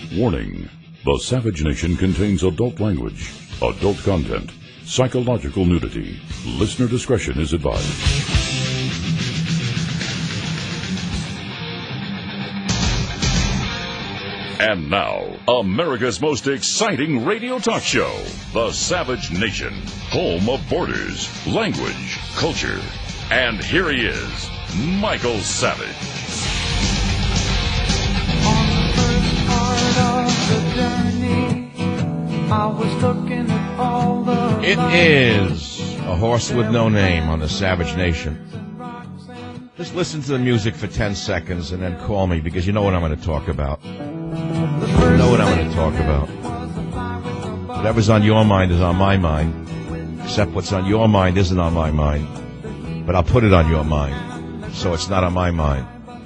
Warning: the Savage Nation contains adult language, adult content, psychological nudity. Listener discretion is advised. And now, America's most exciting radio talk show, The Savage Nation, home of borders, language, culture. And here he is, Michael Savage. On the first part of the journey, I was looking at all the It is A Horse with No Name on The Savage Nation. Just listen to the music for 10 seconds and then call me, because you know what I'm going to talk about. You know what I'm going to talk about. Whatever's on your mind is on my mind, except what's on your mind isn't on my mind. But I'll put it on your mind, so it's not on my mind.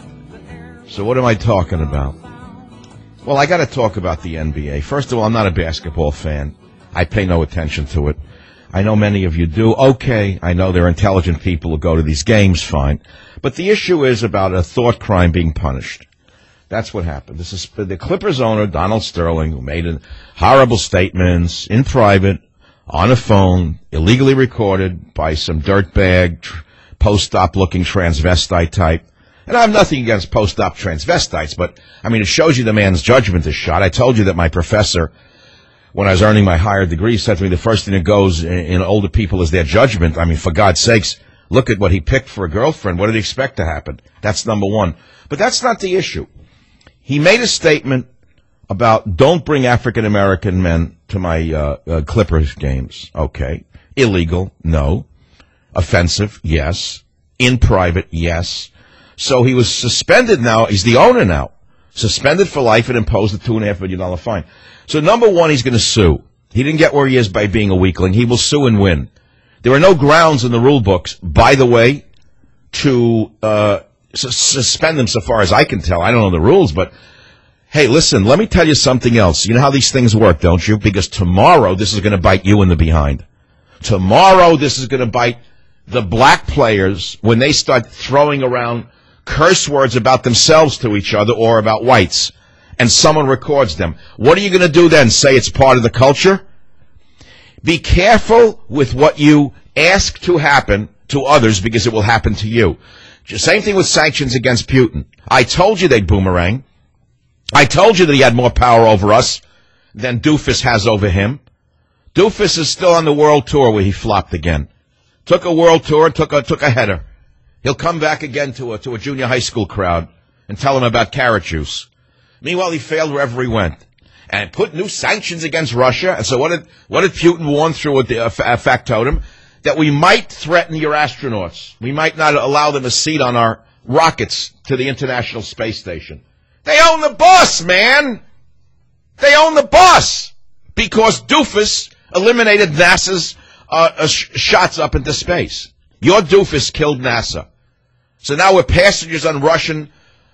So what am I talking about? Well, I got to talk about the NBA. First of all, I'm not a basketball fan. I pay no attention to it. I know many of you do. Okay, I know there are intelligent people who go to these games, fine. But the issue is about a thought crime being punished. That's what happened. This is the Clippers owner, Donald Sterling, who made horrible statements in private, on a phone, illegally recorded by some dirtbag, post-op looking transvestite type. And I have nothing against post-op transvestites, but, I mean, it shows you the man's judgment is shot. I told you that my professor, when I was earning my higher degree, said to me the first thing that goes in older people is their judgment. I mean, for God's sakes, look at what he picked for a girlfriend. What did he expect to happen? That's number one. But that's not the issue. He made a statement about don't bring African-American men to my Clippers games. Okay. Illegal? No. Offensive? Yes. In private? Yes. So he was suspended now. He's the owner now. Suspended for life and imposed a $2.5 million fine. So number one, he's going to sue. He didn't get where he is by being a weakling. He will sue and win. There are no grounds in the rule books, by the way, to suspend him so far as I can tell. I don't know the rules, but hey, listen, let me tell you something else. You know how these things work, don't you? Because tomorrow this is going to bite you in the behind. Tomorrow this is going to bite the black players when they start throwing around curse words about themselves to each other or about whites, and someone records them. What are you going to do then? Say it's part of the culture? Be careful with what you ask to happen to others, because it will happen to you. Same thing with sanctions against Putin. I told you they'd boomerang. I told you that he had more power over us than Doofus has over him. Doofus is still on the world tour where he flopped again. Took a world tour, took a header. He'll come back again to a junior high school crowd and tell them about carrot juice. Meanwhile, he failed wherever he went and put new sanctions against Russia. And so what did Putin warn through with the factotum? That we might threaten your astronauts. We might not allow them a seat on our rockets to the International Space Station. They own the bus, man! They own the bus! Because Doofus eliminated NASA's shots up into space. Your Doofus killed NASA. So now we're passengers on Russian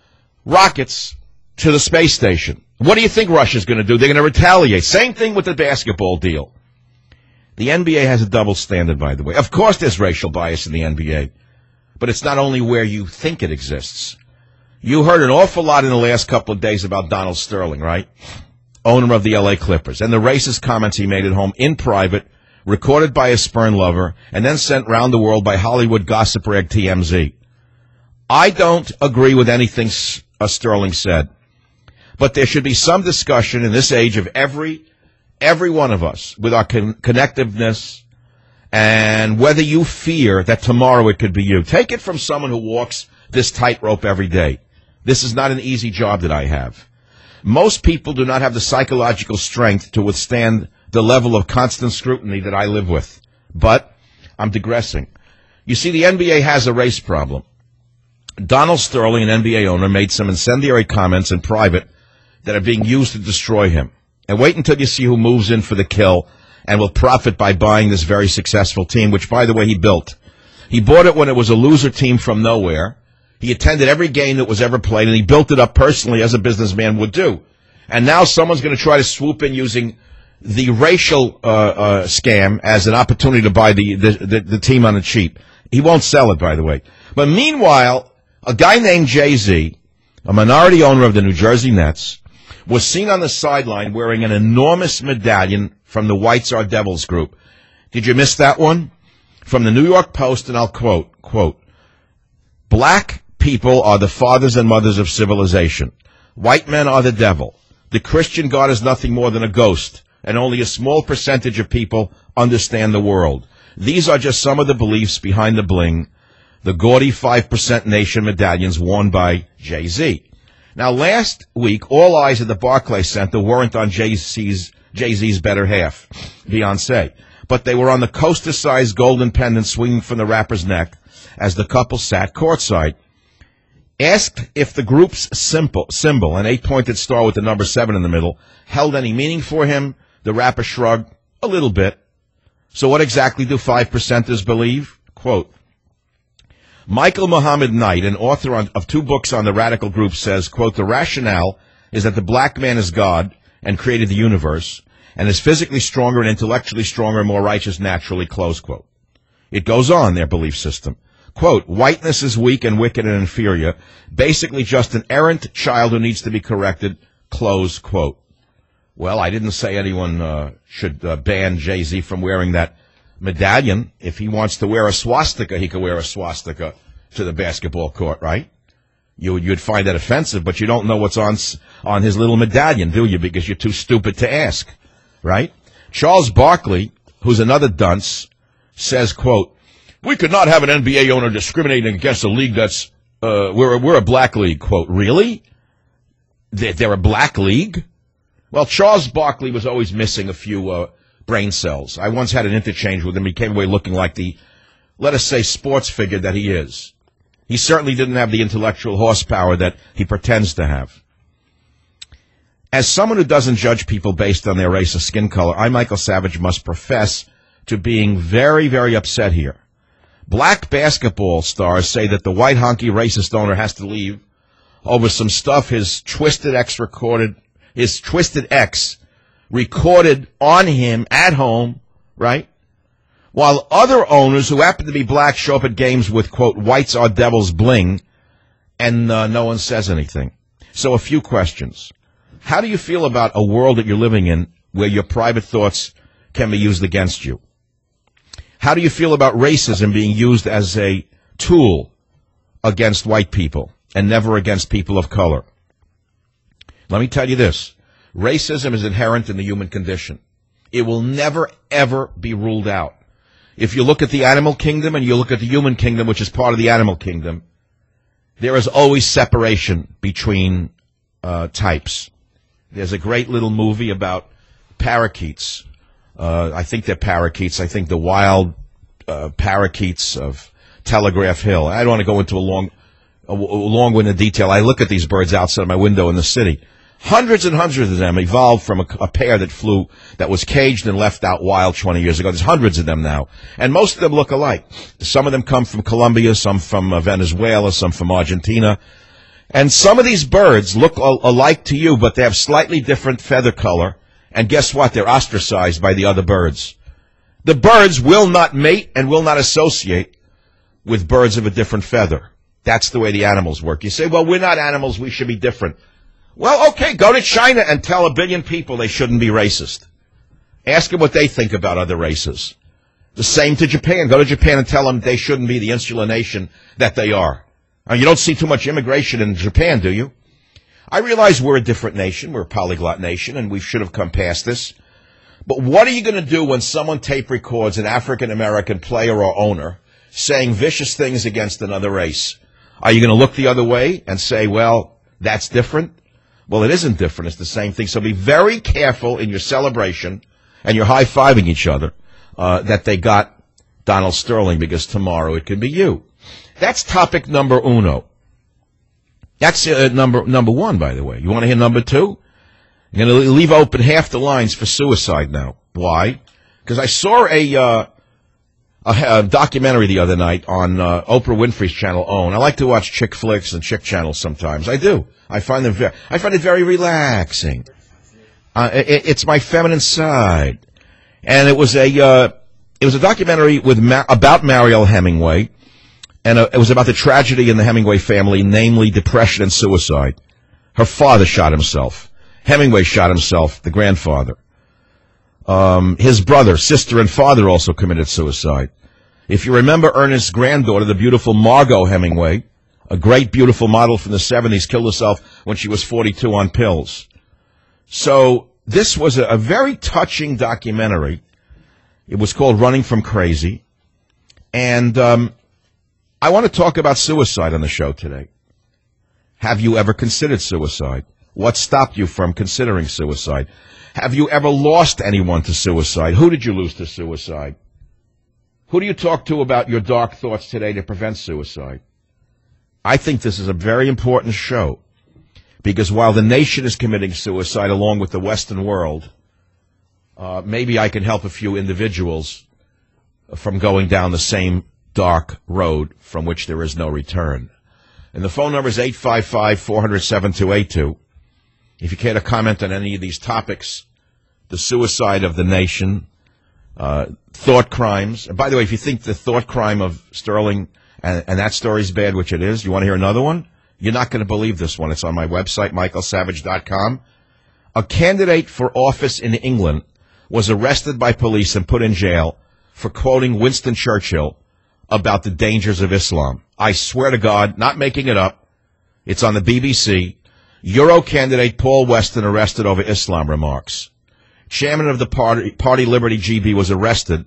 rockets to the space station. What do you think Russia's going to do? They're going to retaliate. Same thing with the basketball deal. The NBA has a double standard, by the way. Of course there's racial bias in the NBA, but it's not only where you think it exists. You heard an awful lot in the last couple of days about Donald Sterling, right? Owner of the LA Clippers, and the racist comments he made at home in private, recorded by a spurn lover, and then sent round the world by Hollywood gossip rag TMZ. I don't agree with anything Sterling said, but there should be some discussion in this age of every one of us, with our connectiveness, and whether you fear that tomorrow it could be you. Take it from someone who walks this tightrope every day. This is not an easy job that I have. Most people do not have the psychological strength to withstand the level of constant scrutiny that I live with. But I'm digressing. You see, the NBA has a race problem. Donald Sterling, an NBA owner, made some incendiary comments in private that are being used to destroy him. And wait until you see who moves in for the kill and will profit by buying this very successful team, which, by the way, he built. He bought it when it was a loser team from nowhere. He attended every game that was ever played, and he built it up personally as a businessman would do. And now someone's going to try to swoop in using the racial scam as an opportunity to buy the team on the cheap. He won't sell it, by the way. But meanwhile, a guy named Jay-Z, a minority owner of the New Jersey Nets, was seen on the sideline wearing an enormous medallion from the Whites Are Devils group. Did you miss that one? From the New York Post, and I'll quote, "Black people are the fathers and mothers of civilization. White men are the devil. The Christian God is nothing more than a ghost, and only a small percentage of people understand the world. These are just some of the beliefs behind the bling, the gaudy 5% nation medallions worn by Jay-Z." Now, last week, all eyes at the Barclays Center weren't on Jay-Z's better half, Beyonce, but they were on the coaster-sized golden pendant swinging from the rapper's neck as the couple sat courtside. Asked if the group's symbol, an 8-pointed star with the number 7 in the middle, held any meaning for him, the rapper shrugged, "A little bit." So what exactly do 5%ers believe? Quote, Michael Muhammad Knight, an author of 2 books on the radical group, says, quote, "The rationale is that the black man is God and created the universe and is physically stronger and intellectually stronger and more righteous naturally," close quote. It goes on, their belief system. Quote, "Whiteness is weak and wicked and inferior, basically just an errant child who needs to be corrected," close quote. Well, I didn't say anyone should ban Jay-Z from wearing that medallion. If he wants to wear a swastika, he could wear a swastika to the basketball court, right? You'd find that offensive, but you don't know what's on his little medallion, do you? Because you're too stupid to ask, right? Charles Barkley, who's another dunce, says, quote, "We could not have an NBA owner discriminating against a league that's, we're a black league," quote. Really? They're a black league? Well, Charles Barkley was always missing a few brain cells. I once had an interchange with him. He came away looking like the, let us say, sports figure that he is. He certainly didn't have the intellectual horsepower that he pretends to have. As someone who doesn't judge people based on their race or skin color, I, Michael Savage, must profess to being very, very upset here. Black basketball stars say that the white honky racist owner has to leave over some stuff his twisted ex recorded on him at home, right? While other owners who happen to be black show up at games with, quote, "Whites Are Devils" bling, and no one says anything. So a few questions. How do you feel about a world that you're living in where your private thoughts can be used against you? How do you feel about racism being used as a tool against white people and never against people of color? Let me tell you this. Racism is inherent in the human condition. It will never, ever be ruled out. If you look at the animal kingdom and you look at the human kingdom, which is part of the animal kingdom, there is always separation between types. There's a great little movie about parakeets. I think they're parakeets. I think the wild parakeets of Telegraph Hill. I don't want to go into a long-winded detail. I look at these birds outside my window in the city. Hundreds and hundreds of them evolved from a pair that was caged and left out wild 20 years ago. There's hundreds of them now. And most of them look alike. Some of them come from Colombia, some from Venezuela, some from Argentina. And some of these birds look alike to you, but they have slightly different feather color. And guess what? They're ostracized by the other birds. The birds will not mate and will not associate with birds of a different feather. That's the way the animals work. You say, well, we're not animals, we should be different. Well, okay, go to China and tell 1 billion people they shouldn't be racist. Ask them what they think about other races. The same to Japan. Go to Japan and tell them they shouldn't be the insular nation that they are. Now, you don't see too much immigration in Japan, do you? I realize we're a different nation. We're a polyglot nation, and we should have come past this. But what are you going to do when someone tape records an African-American player or owner saying vicious things against another race? Are you going to look the other way and say, well, that's different? Well, it isn't different. It's the same thing. So be very careful in your celebration and you're high-fiving each other that they got Donald Sterling, because tomorrow it could be you. That's topic number uno. That's number one, by the way. You want to hear number two? I'm going to leave open half the lines for suicide now. Why? Because I saw a documentary the other night on Oprah Winfrey's channel, OWN. I like to watch chick flicks and chick channels sometimes. I do. I find it very relaxing. It's my feminine side, and it was a documentary about Mariel Hemingway, and it was about the tragedy in the Hemingway family, namely depression and suicide. Her father shot himself, Hemingway shot himself, the grandfather. His brother, sister, and father also committed suicide. If you remember Ernest's granddaughter, the beautiful Margot Hemingway, a great, beautiful model from the 70s, killed herself when she was 42 on pills. So this was a very touching documentary. It was called Running from Crazy. And I want to talk about suicide on the show today. Have you ever considered suicide? What stopped you from considering suicide? Have you ever lost anyone to suicide? Who did you lose to suicide? Who do you talk to about your dark thoughts today to prevent suicide? I think this is a very important show because while the nation is committing suicide along with the Western world, maybe I can help a few individuals from going down the same dark road from which there is no return. And the phone number is 855-400-7282. If you care to comment on any of these topics, the suicide of the nation, thought crimes. And by the way, if you think the thought crime of Sterling and that story's bad, which it is, you want to hear another one? You're not going to believe this one. It's on my website, michaelsavage.com. A candidate for office in England was arrested by police and put in jail for quoting Winston Churchill about the dangers of Islam. I swear to God, not making it up. It's on the BBC. Euro candidate Paul Weston arrested over Islam remarks. Chairman of the Party Liberty GB was arrested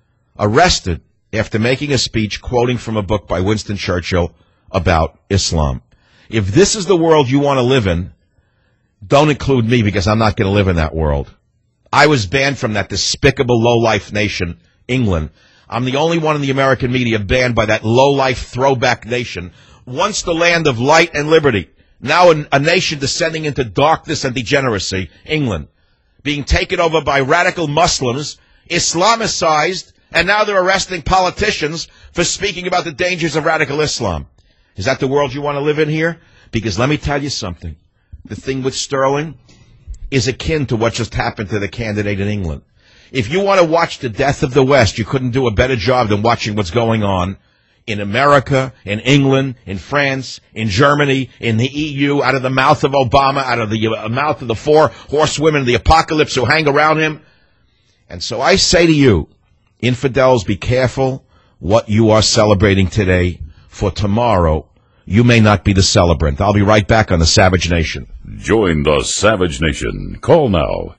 after making a speech quoting from a book by Winston Churchill about Islam. If this is the world you want to live in, don't include me because I'm not going to live in that world. I was banned from that despicable low-life nation, England. I'm the only one in the American media banned by that low-life throwback nation. Once the land of light and liberty, now a nation descending into darkness and degeneracy, England, being taken over by radical Muslims, Islamicized, and now they're arresting politicians for speaking about the dangers of radical Islam. Is that the world you want to live in here? Because let me tell you something. The thing with Sterling is akin to what just happened to the candidate in England. If you want to watch the death of the West, you couldn't do a better job than watching what's going on in America, in England, in France, in Germany, in the EU, out of the mouth of Obama, out of the mouth of the four horsewomen of the apocalypse who hang around him. And so I say to you, infidels, be careful what you are celebrating today, for tomorrow you may not be the celebrant. I'll be right back on the Savage Nation. Join the Savage Nation. Call now.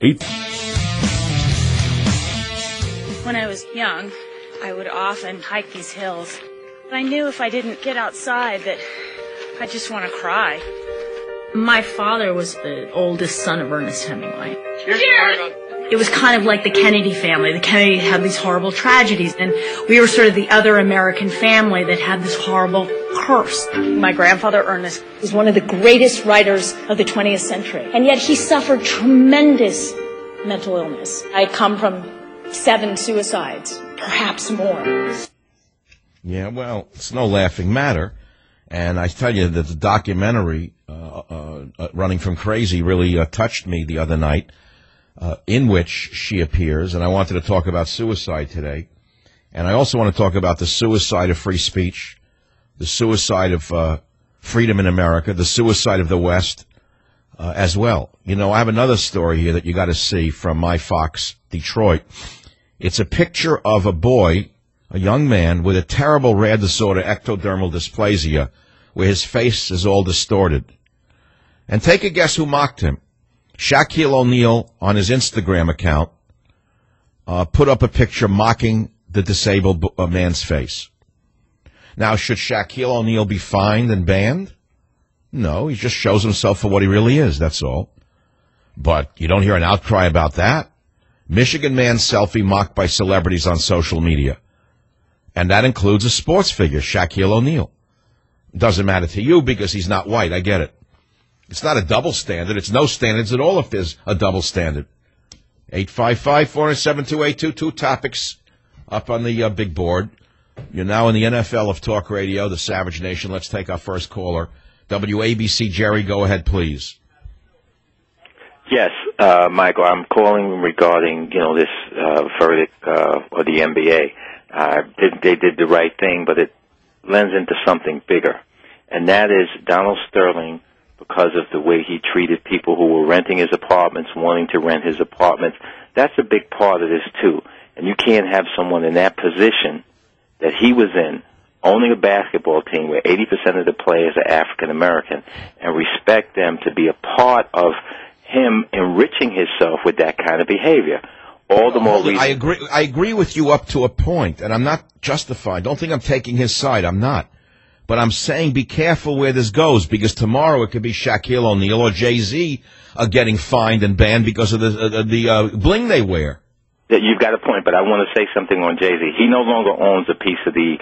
When I was young, I would often hike these hills. I knew if I didn't get outside that I'd just want to cry. My father was the oldest son of Ernest Hemingway. Cheers! It was kind of like the Kennedy family. The Kennedy had these horrible tragedies, and we were sort of the other American family that had this horrible curse. My grandfather Ernest was one of the greatest writers of the 20th century, and yet he suffered tremendous mental illness. I come from 7 suicides, perhaps more. Yeah, well, it's no laughing matter. And I tell you that the documentary, Running from Crazy, really touched me the other night, in which she appears. And I wanted to talk about suicide today. And I also want to talk about the suicide of free speech, the suicide of freedom in America, the suicide of the West as well. You know, I have another story here that you got to see from My Fox, Detroit. It's a picture of a boy, a young man with a terrible rare disorder, ectodermal dysplasia, where his face is all distorted. And take a guess who mocked him. Shaquille O'Neal, on his Instagram account, put up a picture mocking the disabled man's face. Now, should Shaquille O'Neal be fined and banned? No, he just shows himself for what he really is, that's all. But you don't hear an outcry about that. Michigan man selfie mocked by celebrities on social media. And that includes a sports figure, Shaquille O'Neal. Doesn't matter to you because he's not white, I get it. It's not a double standard. It's no standards at all if there's a double standard. 855-407-2822. 2 topics up on the big board. You're now in the NFL of Talk Radio, the Savage Nation. Let's take our first caller. WABC, Jerry, go ahead, please. Yes, Michael, I'm calling regarding, this verdict of the NBA. They did the right thing, but it lends into something bigger, and that is Donald Sterling because of the way he treated people who were renting his apartments, wanting to rent his apartments. That's a big part of this, too. And you can't have someone in that position that he was in, owning a basketball team where 80% of the players are African American, and respect them to be a part of him enriching himself with that kind of behavior. All the more reason. I agree with you up to a point, and I'm not justified. Don't think I'm taking his side. I'm not. But I'm saying be careful where this goes, because tomorrow it could be Shaquille O'Neal or Jay-Z getting fined and banned because of the bling they wear. You've got a point, but I want to say something on Jay-Z. He no longer owns a piece of the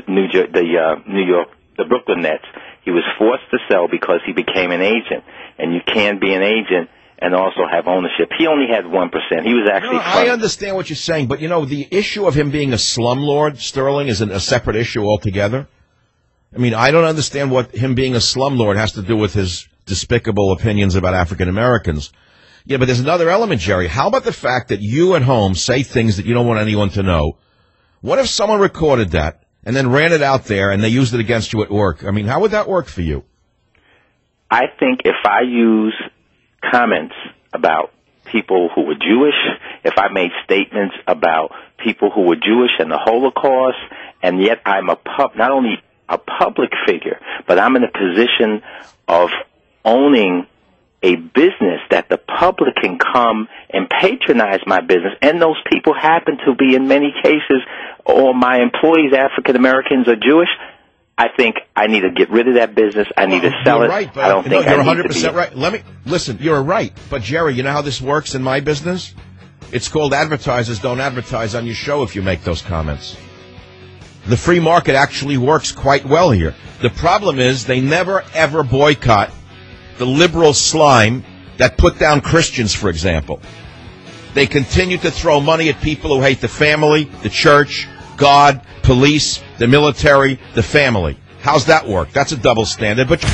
Brooklyn Nets. He was forced to sell because he became an agent, and you can't be an agent and also have ownership. He only had 1%. He was actually. I understand what you're saying, but the issue of him being a slumlord, Sterling, is a separate issue altogether. I mean, I don't understand what him being a slumlord has to do with his despicable opinions about African Americans. Yeah, but there's another element, Jerry. How about the fact that you at home say things that you don't want anyone to know? What if someone recorded that and then ran it out there and they used it against you at work? I mean, how would that work for you? I think if I use comments about people who were Jewish, if I made statements about people who were Jewish and the Holocaust, and yet I'm not only a public figure, but I'm in a position of owning a business that the public can come and patronize my business, and those people happen to be, in many cases, all my employees, African Americans or Jewish, I think I need to get rid of that business. I need to sell it. Right, but I don't think you're I need 100% right. Listen. You're right, but Jerry, you know how this works in my business? It's called advertisers don't advertise on your show if you make those comments. The free market actually works quite well here. The problem is they never ever boycott the liberal slime that put down Christians, for example. They continue to throw money at people who hate the family, the church, God, police, the military, the family. How's that work? That's a double standard. But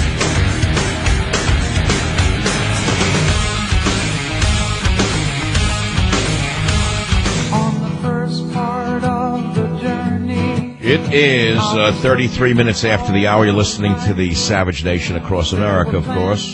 On the first part of the journey, it is 33 minutes after the hour. You're listening to the Savage Nation across America, of course.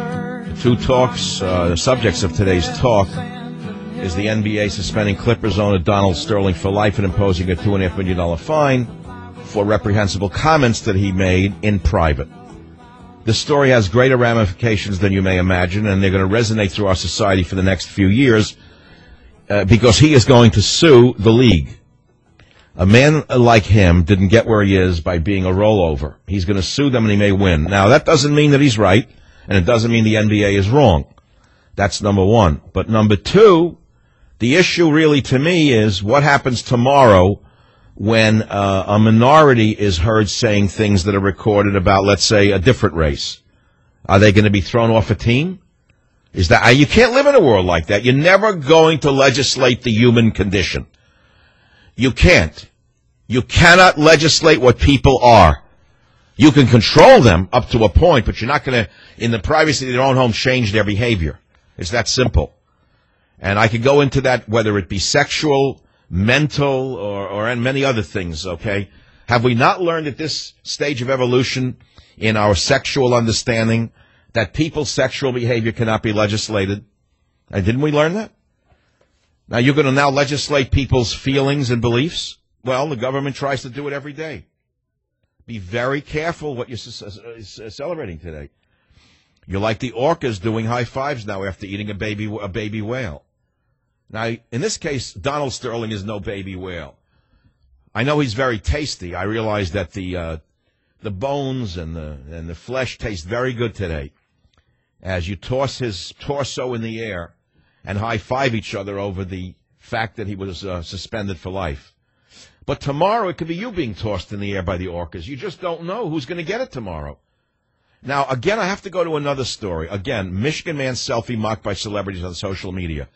The subjects of today's talk is the NBA suspending Clippers owner Donald Sterling for life and imposing a $2.5 million fine for reprehensible comments that he made in private. The story has greater ramifications than you may imagine, and they're going to resonate through our society for the next few years because he is going to sue the league. A man like him didn't get where he is by being a rollover. He's going to sue them, and he may win. Now, that doesn't mean that he's right, and it doesn't mean the NBA is wrong. That's number one. But number two, the issue really to me is what happens tomorrow when a minority is heard saying things that are recorded about, let's say, a different race. Are they going to be thrown off a team? You can't live in a world like that. You're never going to legislate the human condition. You can't. You cannot legislate what people are. You can control them up to a point, but you're not going to, in the privacy of their own home, change their behavior. It's that simple. And I could go into that, whether it be sexual, mental, or many other things, okay? Have we not learned at this stage of evolution in our sexual understanding that people's sexual behavior cannot be legislated? And didn't we learn that? Now you're going to now legislate people's feelings and beliefs? Well, the government tries to do it every day. Be very careful what you're celebrating today. You're like the orcas doing high fives now after eating a baby whale. Now, in this case, Donald Sterling is no baby whale. I know he's very tasty. I realize that the bones and the flesh taste very good today. As you toss his torso in the air and high five each other over the fact that he was suspended for life. But tomorrow it could be you being tossed in the air by the orcas. You just don't know who's going to get it tomorrow. Now, again, I have to go to another story. Again, Michigan man selfie mocked by celebrities on social media.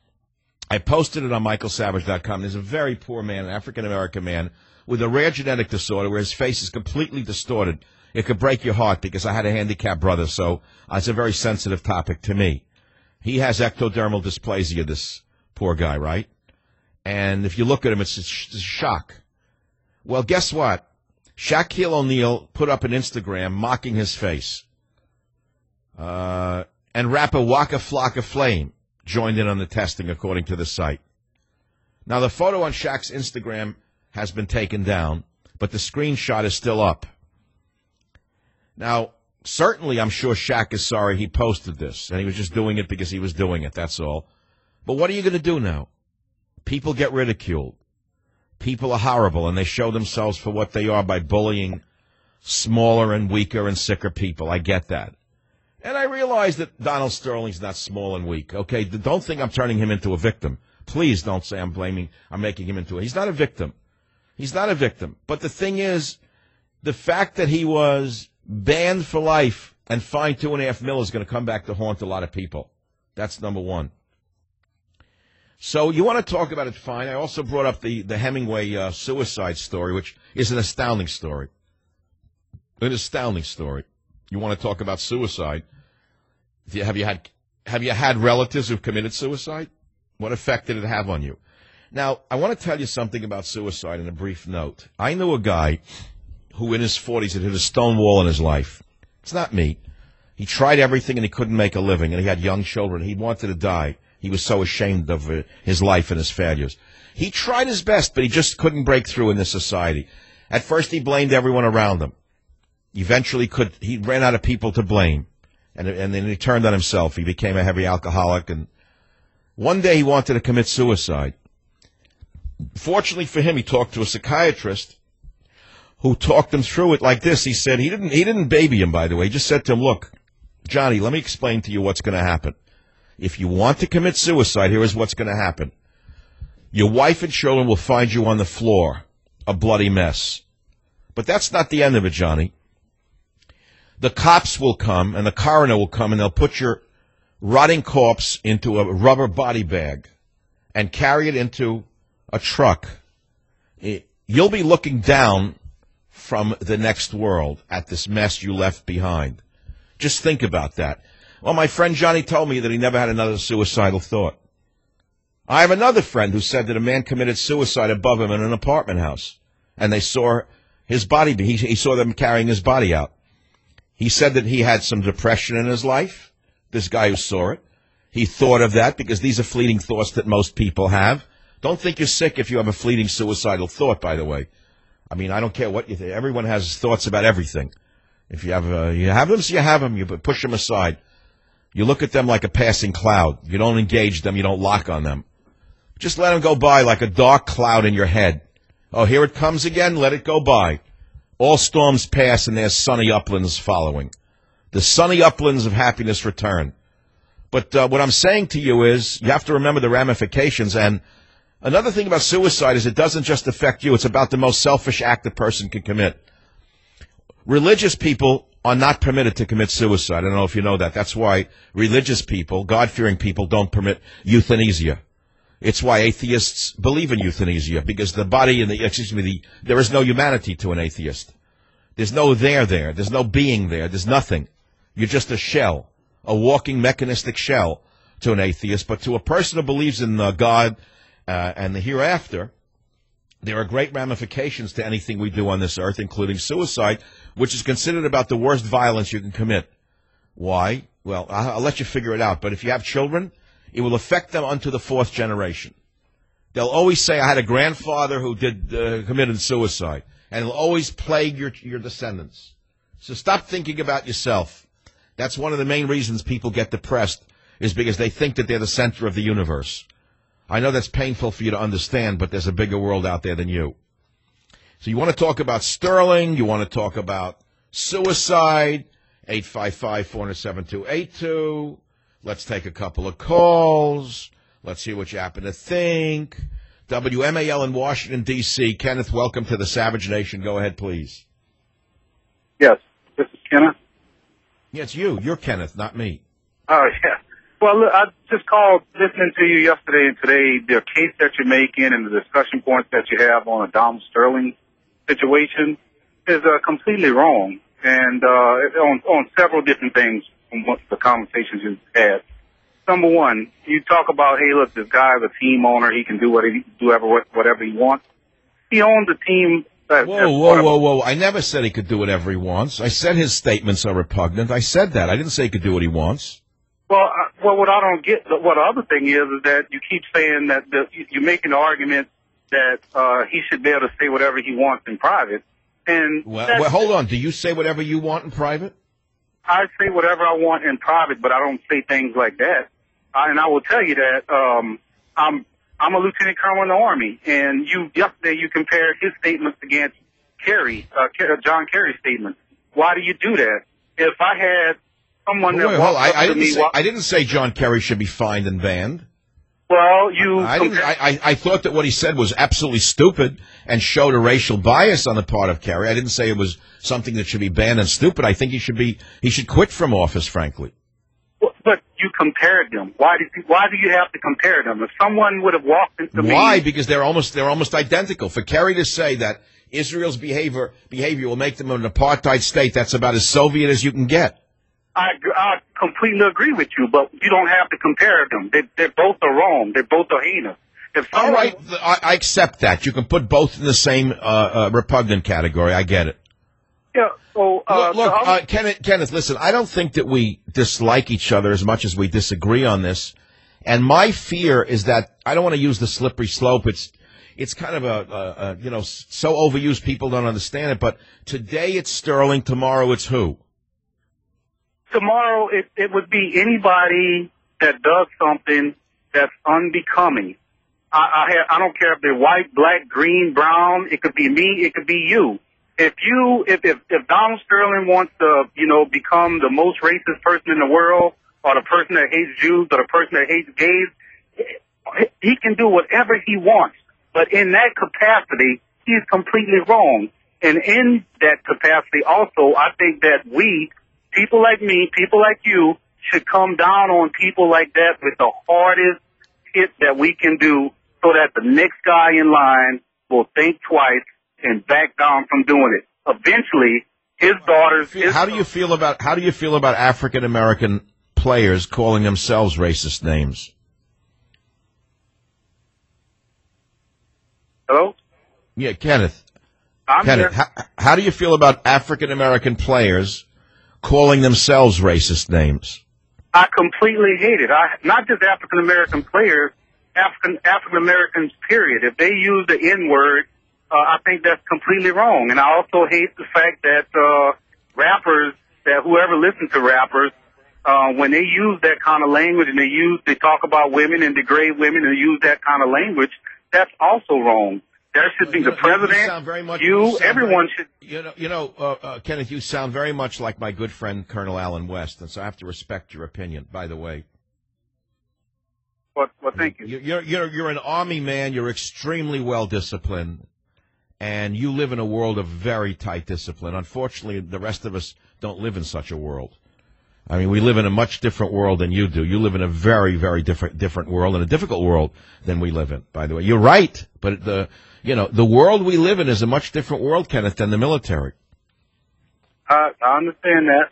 I posted it on michaelsavage.com. There's a very poor man, an African-American man, with a rare genetic disorder where his face is completely distorted. It could break your heart because I had a handicapped brother, so it's a very sensitive topic to me. He has ectodermal dysplasia, this poor guy, right? And if you look at him, it's a shock. Well, guess what? Shaquille O'Neal put up an Instagram mocking his face. And rapper Waka Flocka Flame joined in on the testing, according to the site. Now, the photo on Shaq's Instagram has been taken down, but the screenshot is still up. Now, certainly I'm sure Shaq is sorry he posted this, and he was just doing it because he was doing it, that's all. But what are you going to do now? People get ridiculed. People are horrible, and they show themselves for what they are by bullying smaller and weaker and sicker people. I get that. And I realize that Donald Sterling's not small and weak, okay? Don't think I'm turning him into a victim. Please don't say I'm making him into he's not a victim. He's not a victim. But the thing is, the fact that he was banned for life and fined $2.5 million is going to come back to haunt a lot of people. That's number one. So you want to talk about it, fine. I also brought up the Hemingway suicide story, which is an astounding story. An astounding story. You want to talk about suicide? Have you had relatives who've committed suicide? What effect did it have on you? Now, I want to tell you something about suicide in a brief note. I knew a guy who in his 40s had hit a stone wall in his life. It's not me. He tried everything and he couldn't make a living, and he had young children. He wanted to die. He was so ashamed of his life and his failures. He tried his best, but he just couldn't break through in this society. At first, he blamed everyone around him. Eventually, he ran out of people to blame, and then he turned on himself. He became a heavy alcoholic, and one day he wanted to commit suicide. Fortunately for him, he talked to a psychiatrist who talked him through it like this. He said he didn't baby him, by the way. He just said to him, "Look, Johnny, let me explain to you what's going to happen. If you want to commit suicide, here is what's going to happen. Your wife and children will find you on the floor, a bloody mess. But that's not the end of it, Johnny. The cops will come, and the coroner will come, and they'll put your rotting corpse into a rubber body bag and carry it into a truck. You'll be looking down from the next world at this mess you left behind. Just think about that." Well, my friend Johnny told me that he never had another suicidal thought. I have another friend who said that a man committed suicide above him in an apartment house, and they saw his body. He saw them carrying his body out. He said that he had some depression in his life, this guy who saw it. He thought of that because these are fleeting thoughts that most people have. Don't think you're sick if you have a fleeting suicidal thought, by the way. I mean, I don't care what you think. Everyone has thoughts about everything. If you have them, so you have them. You push them aside. You look at them like a passing cloud. You don't engage them. You don't lock on them. Just let them go by like a dark cloud in your head. Oh, here it comes again. Let it go by. All storms pass, and there's sunny uplands following. The sunny uplands of happiness return. But what I'm saying to you is you have to remember the ramifications. And another thing about suicide is it doesn't just affect you. It's about the most selfish act a person can commit. Religious people are not permitted to commit suicide. I don't know if you know that. That's why religious people, God-fearing people, don't permit euthanasia. It's why atheists believe in euthanasia, because the body and there is no humanity to an atheist. There's no there. There's no being there. There's nothing. You're just a shell, a walking mechanistic shell to an atheist. But to a person who believes in God and the hereafter, there are great ramifications to anything we do on this earth, including suicide, which is considered about the worst violence you can commit. Why? Well, I'll let you figure it out. But if you have children, it will affect them unto the fourth generation. They'll always say, "I had a grandfather who committed suicide," and it'll always plague your descendants. So stop thinking about yourself. That's one of the main reasons people get depressed, is because they think that they're the center of the universe. I know that's painful for you to understand, but there's a bigger world out there than you. So you want to talk about Sterling, you want to talk about suicide, 855-400-7282. Let's take a couple of calls. Let's hear what you happen to think. WMAL in Washington, D.C. Kenneth, welcome to the Savage Nation. Go ahead, please. Yes, this is Kenneth. Yeah, it's you. You're Kenneth, not me. Oh, yeah. Well, look, I just called listening to you yesterday and today. The case that you're making and the discussion points that you have on a Donald Sterling situation is completely wrong, and on several different things from what the conversations you've had. Number one, you talk about, hey, look, this guy is a team owner. He can do whatever he wants. He owned the team Whoa. I never said he could do whatever he wants. I said his statements are repugnant. I said that. I didn't say he could do what he wants. Well, what I don't get, what the other thing is that you keep saying that you're making the argument that he should be able to say whatever he wants in private. And well, hold on. Do you say whatever you want in private? I say whatever I want in private, but I don't say things like that. And I will tell you that I'm a lieutenant colonel in the Army, and yesterday you compared his statements against John Kerry's statements. Why do you do that? If I had someone that I didn't say John Kerry should be fined and banned. Well, I thought that what he said was absolutely stupid and showed a racial bias on the part of Kerry. I didn't say it was something that should be banned and stupid. I think he should quit from office, frankly. But you compared them. Why do you have to compare them? If someone would have walked into Why? Because they're almost identical. For Kerry to say that Israel's behavior will make them an apartheid state, that's about as Soviet as you can get. I completely agree with you, but you don't have to compare them. They both are wrong. They both are heinous. All right, I accept that. You can put both in the same repugnant category. I get it. Yeah. So look, Kenneth, listen. I don't think that we dislike each other as much as we disagree on this. And my fear is that I don't want to use the slippery slope. It's kind of so overused people don't understand it. But today it's Sterling. Tomorrow it's who? Tomorrow it would be anybody that does something that's unbecoming. I don't care if they're white, black, green, brown. It could be me. It could be you. If Donald Sterling wants to, become the most racist person in the world, or the person that hates Jews, or the person that hates gays, he can do whatever he wants. But in that capacity, he's completely wrong. And in that capacity also, I think that we, people like me, people like you, should come down on people like that with the hardest hit that we can do so that the next guy in line will think twice and back down from doing it. Eventually, his daughters... How do you feel about African American players calling themselves racist names? Hello? Yeah, Kenneth. Kenneth, how do you feel about African American players calling themselves racist names? I completely hate it. Not just African American players, African Americans, period. If they use the N-word, I think that's completely wrong. And I also hate the fact that rappers, that whoever listens to rappers, when they use that kind of language and they talk about women and degrade women and use that kind of language, that's also wrong. There should be the president, everyone should... Kenneth, you sound very much like my good friend Colonel Allen West, and so I have to respect your opinion, by the way. Well, thank you. You're an Army man. You're extremely well-disciplined, and you live in a world of very tight discipline. Unfortunately, the rest of us don't live in such a world. I mean, we live in a much different world than you do. You live in a very, very different world, and a difficult world than we live in, by the way. You're right, but the world we live in is a much different world, Kenneth, than the military. I understand that.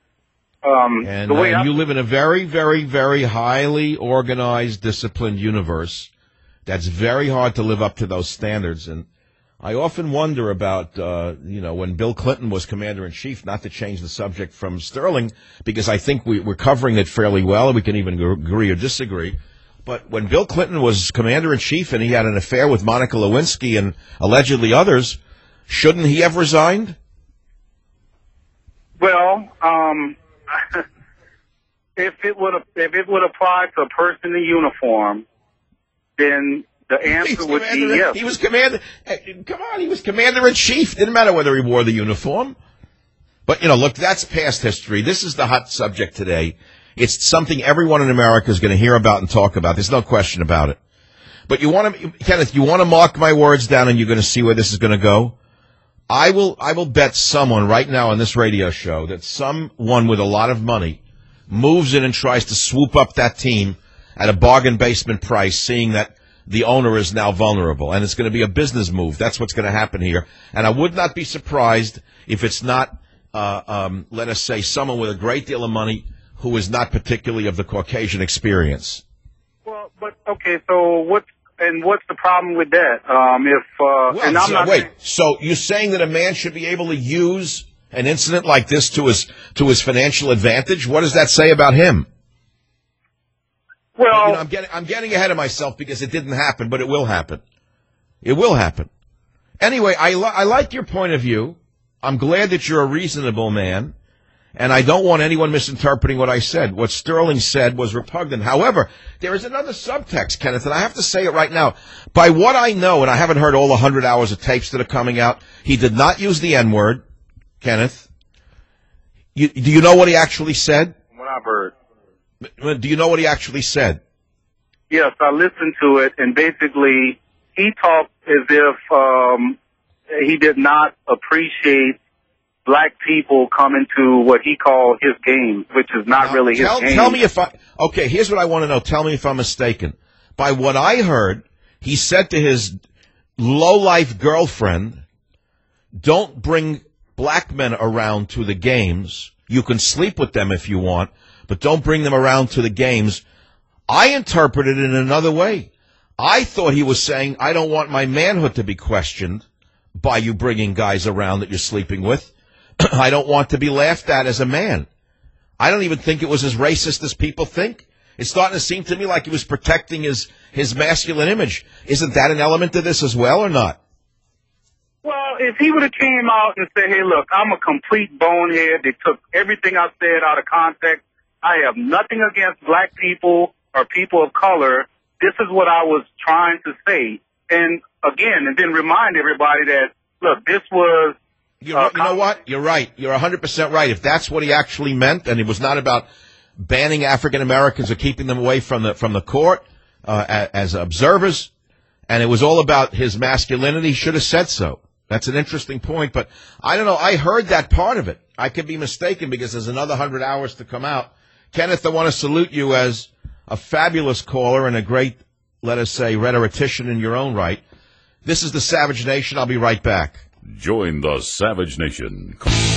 You live in a very, very, very highly organized, disciplined universe that's very hard to live up to those standards. And I often wonder about, when Bill Clinton was commander-in-chief, not to change the subject from Sterling, because I think we're covering it fairly well. We can even agree or disagree. But when Bill Clinton was commander-in-chief and he had an affair with Monica Lewinsky and allegedly others, shouldn't he have resigned? Well, if it would apply to a person in uniform, then the answer would be yes. He was he was commander-in-chief. Didn't matter whether he wore the uniform. But, look, that's past history. This is the hot subject today. It's something everyone in America is going to hear about and talk about. There's no question about it. But Kenneth, you want to mark my words down and you're going to see where this is going to go? I will bet someone right now on this radio show that someone with a lot of money moves in and tries to swoop up that team at a bargain basement price, seeing that the owner is now vulnerable. And it's going to be a business move. That's what's going to happen here. And I would not be surprised if it's not, let us say, someone with a great deal of money who is not particularly of the Caucasian experience. Well, but, okay, so And what's the problem with that? So you're saying that a man should be able to use an incident like this to his financial advantage? What does that say about him? Well, I'm getting ahead of myself because it didn't happen, but it will happen. It will happen. Anyway, I like your point of view. I'm glad that you're a reasonable man, and I don't want anyone misinterpreting what I said. What Sterling said was repugnant. However, there is another subtext, Kenneth, and I have to say it right now. By what I know, and I haven't heard all 100 hours of tapes that are coming out, he did not use the N-word, Kenneth. Do you know what he actually said? What I've heard. Do you know what he actually said? Yes, I listened to it, and basically he talked as if he did not appreciate black people coming to what he called his game, which is not really his game. Tell me if okay, here's what I want to know. Tell me if I'm mistaken. By what I heard, he said to his low-life girlfriend, don't bring black men around to the games. You can sleep with them if you want, but don't bring them around to the games. I interpreted it in another way. I thought he was saying, I don't want my manhood to be questioned by you bringing guys around that you're sleeping with. I don't want to be laughed at as a man. I don't even think it was as racist as people think. It's starting to seem to me like he was protecting his masculine image. Isn't that an element of this as well or not? Well, if he would have came out and said, hey, look, I'm a complete bonehead. They took everything I said out of context. I have nothing against black people or people of color. This is what I was trying to say. And again, and then remind everybody that, look, this was... You know what? You're right. You're 100% right. If that's what he actually meant, and it was not about banning African Americans or keeping them away from the court as observers, and it was all about his masculinity, he should have said so. That's an interesting point, but I don't know. I heard that part of it. I could be mistaken because there's another 100 hours to come out. Kenneth, I want to salute you as a fabulous caller and a great, let us say, rhetorician in your own right. This is the Savage Nation. I'll be right back. Join the Savage Nation.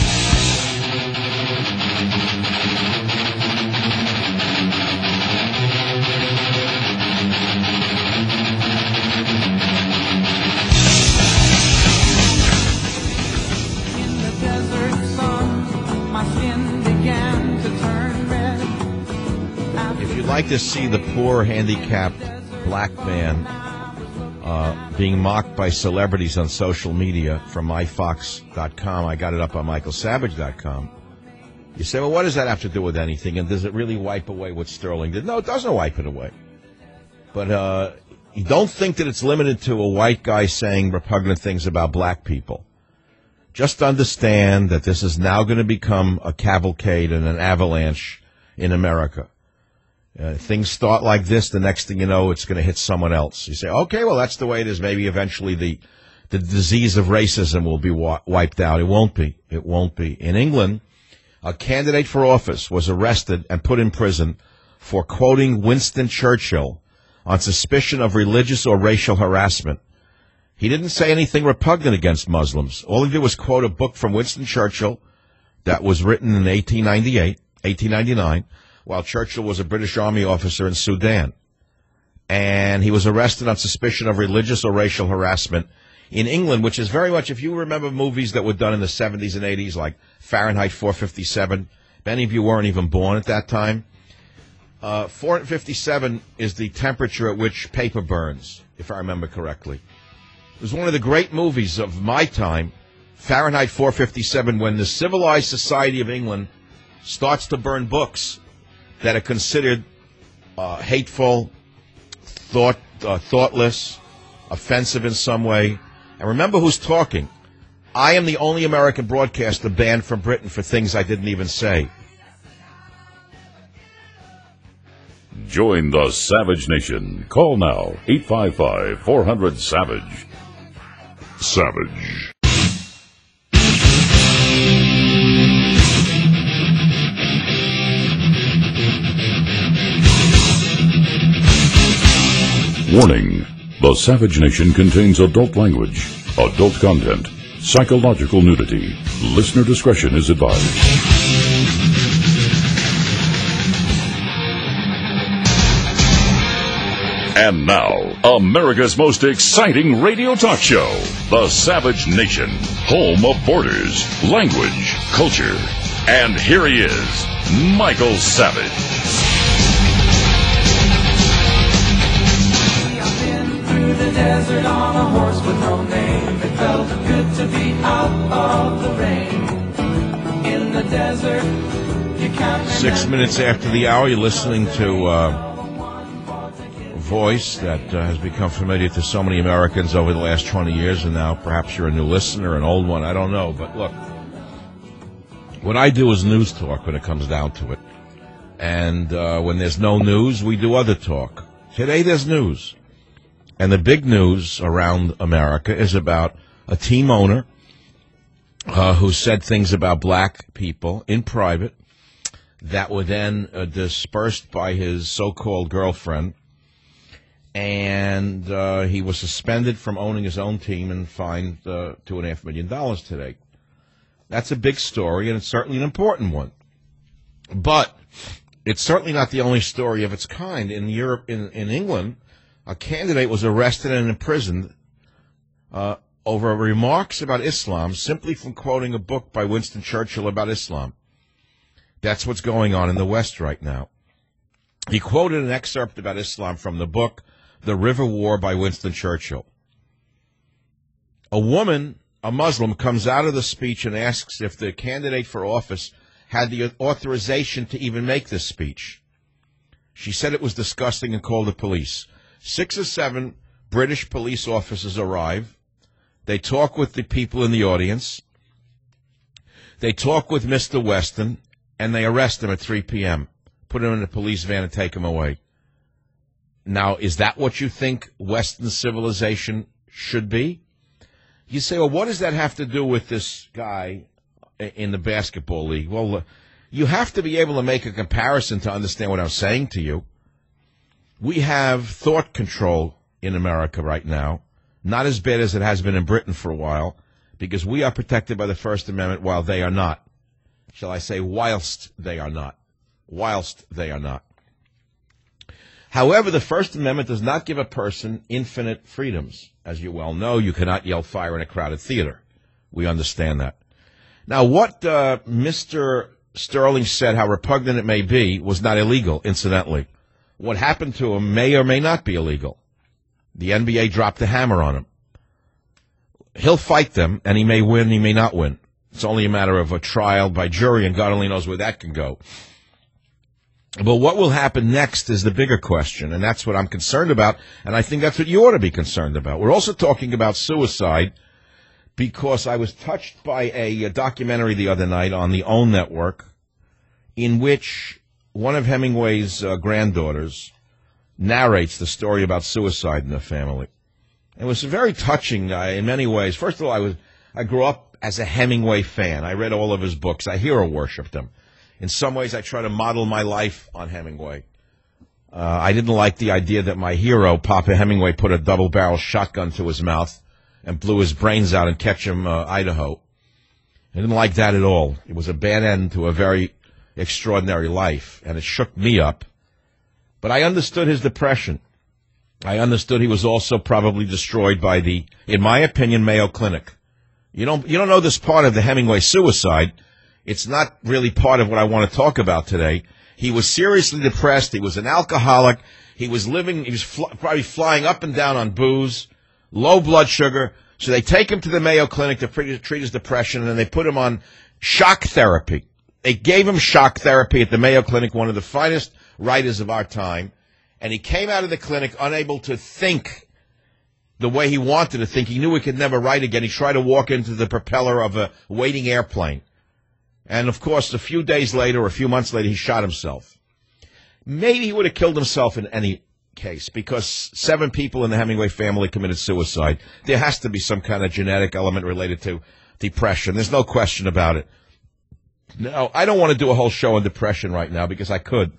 If you'd like to see the poor handicapped black man being mocked by celebrities on social media from myfox.com, I got it up on michaelsavage.com. You say, well, what does that have to do with anything? And does it really wipe away what Sterling did? No, it doesn't wipe it away. But you don't think that it's limited to a white guy saying repugnant things about black people. Just understand that this is now going to become a cavalcade and an avalanche in America. Things start like this, the next thing you know, it's going to hit someone else. You say, okay, well, that's the way it is. Maybe eventually the disease of racism will be wiped out. It won't be. It won't be. In England, a candidate for office was arrested and put in prison for quoting Winston Churchill on suspicion of religious or racial harassment. He didn't say anything repugnant against Muslims. All he did was quote a book from Winston Churchill that was written in 1899, while Churchill was a British Army officer in Sudan. And he was arrested on suspicion of religious or racial harassment in England, which is very much, if you remember movies that were done in the 70s and 80s, like Fahrenheit 457, many of you weren't even born at that time. 457 is the temperature at which paper burns, if I remember correctly. It was one of the great movies of my time, Fahrenheit 457, when the civilized society of England starts to burn books that are considered hateful, thoughtless, offensive in some way. And remember who's talking. I am the only American broadcaster banned from Britain for things I didn't even say. Join the Savage Nation. Call now, 855-400-SAVAGE. Savage. Warning. The Savage Nation contains adult language, adult content, psychological nudity. Listener discretion is advised. And now, America's most exciting radio talk show, The Savage Nation, home of borders, language, culture. And here he is, Michael Savage. I've been through the desert on a horse with no name. It felt good to be out of the rain. In the desert, you can't. 6 minutes after the hour, you're listening to a voice that has become familiar to so many Americans over the last 20 years, and now perhaps you're a new listener, an old one, I don't know. But look, what I do is news talk when it comes down to it. And when there's no news, we do other talk. Today there's news. And the big news around America is about a team owner who said things about black people in private that were then dispersed by his so-called girlfriend. And he was suspended from owning his own team and fined $2.5 million today. That's a big story, and it's certainly an important one. But it's certainly not the only story of its kind. In Europe, in England, a candidate was arrested and imprisoned over remarks about Islam simply from quoting a book by Winston Churchill about Islam. That's what's going on in the West right now. He quoted an excerpt about Islam from the book The River War by Winston Churchill. A woman, a Muslim, comes out of the speech and asks if the candidate for office had the authorization to even make this speech. She said it was disgusting and called the police. 6 or 7 British police officers arrive. They talk with the people in the audience. They talk with Mr. Weston, and they arrest him at 3 p.m., put him in a police van and take him away. Now, is that what you think Western civilization should be? You say, well, what does that have to do with this guy in the basketball league? Well, you have to be able to make a comparison to understand what I'm saying to you. We have thought control in America right now, not as bad as it has been in Britain for a while, because we are protected by the First Amendment while they are not. Shall I say, whilst they are not. Whilst they are not. However, the First Amendment does not give a person infinite freedoms. As you well know, you cannot yell fire in a crowded theater. We understand that. Now, what Mr. Sterling said, how repugnant it may be, was not illegal, incidentally. What happened to him may or may not be illegal. The NBA dropped the hammer on him. He'll fight them, and he may win, he may not win. It's only a matter of a trial by jury, and God only knows where that can go. But what will happen next is the bigger question, and that's what I'm concerned about, and I think that's what you ought to be concerned about. We're also talking about suicide because I was touched by a documentary the other night on the OWN network in which one of Hemingway's granddaughters narrates the story about suicide in the family. It was very touching in many ways. First of all, I grew up as a Hemingway fan. I read all of his books. I hero worshipped him. In some ways, I try to model my life on Hemingway. I didn't like the idea that my hero, Papa Hemingway, put a double-barrel shotgun to his mouth and blew his brains out in Ketchum, Idaho. I didn't like that at all. It was a bad end to a very extraordinary life, and it shook me up. But I understood his depression. I understood he was also probably destroyed by the, in my opinion, Mayo Clinic. You don't know this part of the Hemingway suicide. It's not really part of what I want to talk about today. He was seriously depressed. He was an alcoholic. He was probably flying up and down on booze, low blood sugar. So they take him to the Mayo Clinic to treat his depression, and then they put him on shock therapy. They gave him shock therapy at the Mayo Clinic, one of the finest writers of our time. And he came out of the clinic unable to think the way he wanted to think. He knew he could never write again. He tried to walk into the propeller of a waiting airplane. And, of course, a few days later or a few months later, he shot himself. Maybe he would have killed himself in any case because 7 people in the Hemingway family committed suicide. There has to be some kind of genetic element related to depression. There's no question about it. No, I don't want to do a whole show on depression right now because I could.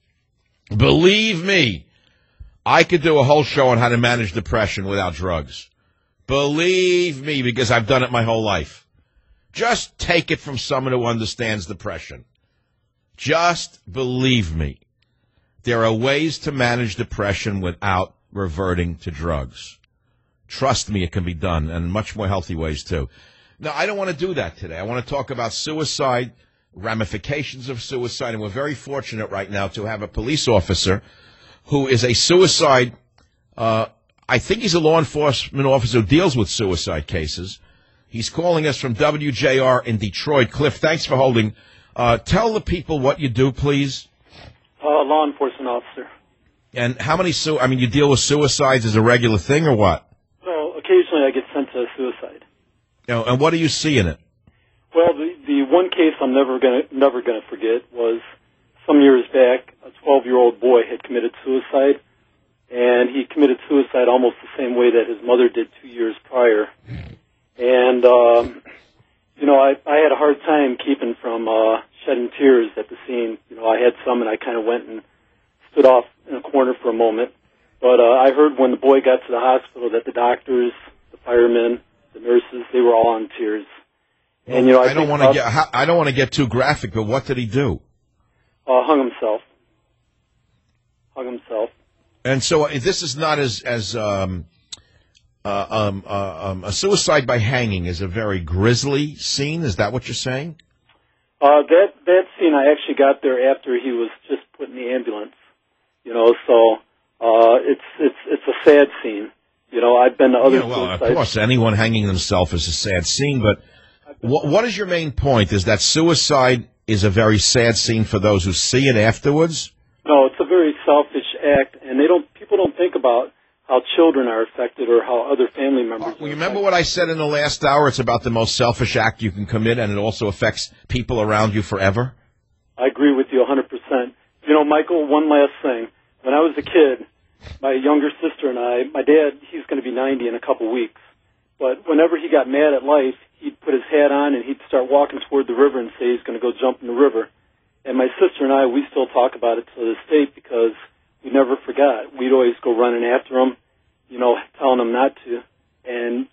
Believe me, I could do a whole show on how to manage depression without drugs. Believe me, because I've done it my whole life. Just take it from someone who understands depression. Just believe me. There are ways to manage depression without reverting to drugs. Trust me, it can be done, and in much more healthy ways, too. Now, I don't want to do that today. I want to talk about suicide, ramifications of suicide, and we're very fortunate right now to have a police officer who is a suicide, I think he's a law enforcement officer who deals with suicide cases. He's calling us from WJR in Detroit. Cliff, thanks for holding. Tell the people what you do, please. Law enforcement officer. And how many, you deal with suicides as a regular thing or what? So occasionally I get sent to suicide. And what do you see in it? Well, the one case I'm never gonna forget was some years back. A 12-year-old boy had committed suicide, and he committed suicide almost the same way that his mother did 2 years prior. And I had a hard time keeping from shedding tears at the scene. I had some, and I kind of went and stood off in a corner for a moment. But I heard when the boy got to the hospital that the doctors, the firemen, the nurses, they were all in tears. And I don't want to get too graphic, but what did he do? Hung himself. And so this is not as a suicide by hanging is a very grisly scene. Is that what you're saying? That scene, I actually got there after he was just put in the ambulance. So it's a sad scene. I've been to other suicides. Of course, anyone hanging themselves is a sad scene, but what is your main point? Is that suicide is a very sad scene for those who see it afterwards? No, it's a very selfish act, and people don't think about how children are affected or how other family members are remember what I said in the last hour? It's about the most selfish act you can commit, and it also affects people around you forever? I agree with you 100%. Michael, one last thing. When I was a kid, my younger sister and my dad, he's going to be 90 in a couple weeks. But whenever he got mad at life, he'd put his hat on and he'd start walking toward the river and say he's going to go jump in the river. And my sister and I, we still talk about it to this day because we never forgot. We'd always go running after him, telling him not to. And,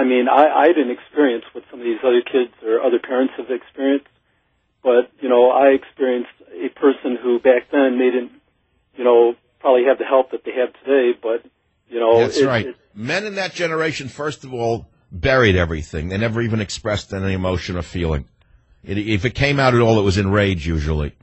I didn't experience what some of these other kids or other parents have experienced. But, I experienced a person who back then they didn't, probably have the help that they have today. But, That's right. Men in that generation, first of all, buried everything. They never even expressed any emotion or feeling. If it came out at all, it was in rage, usually.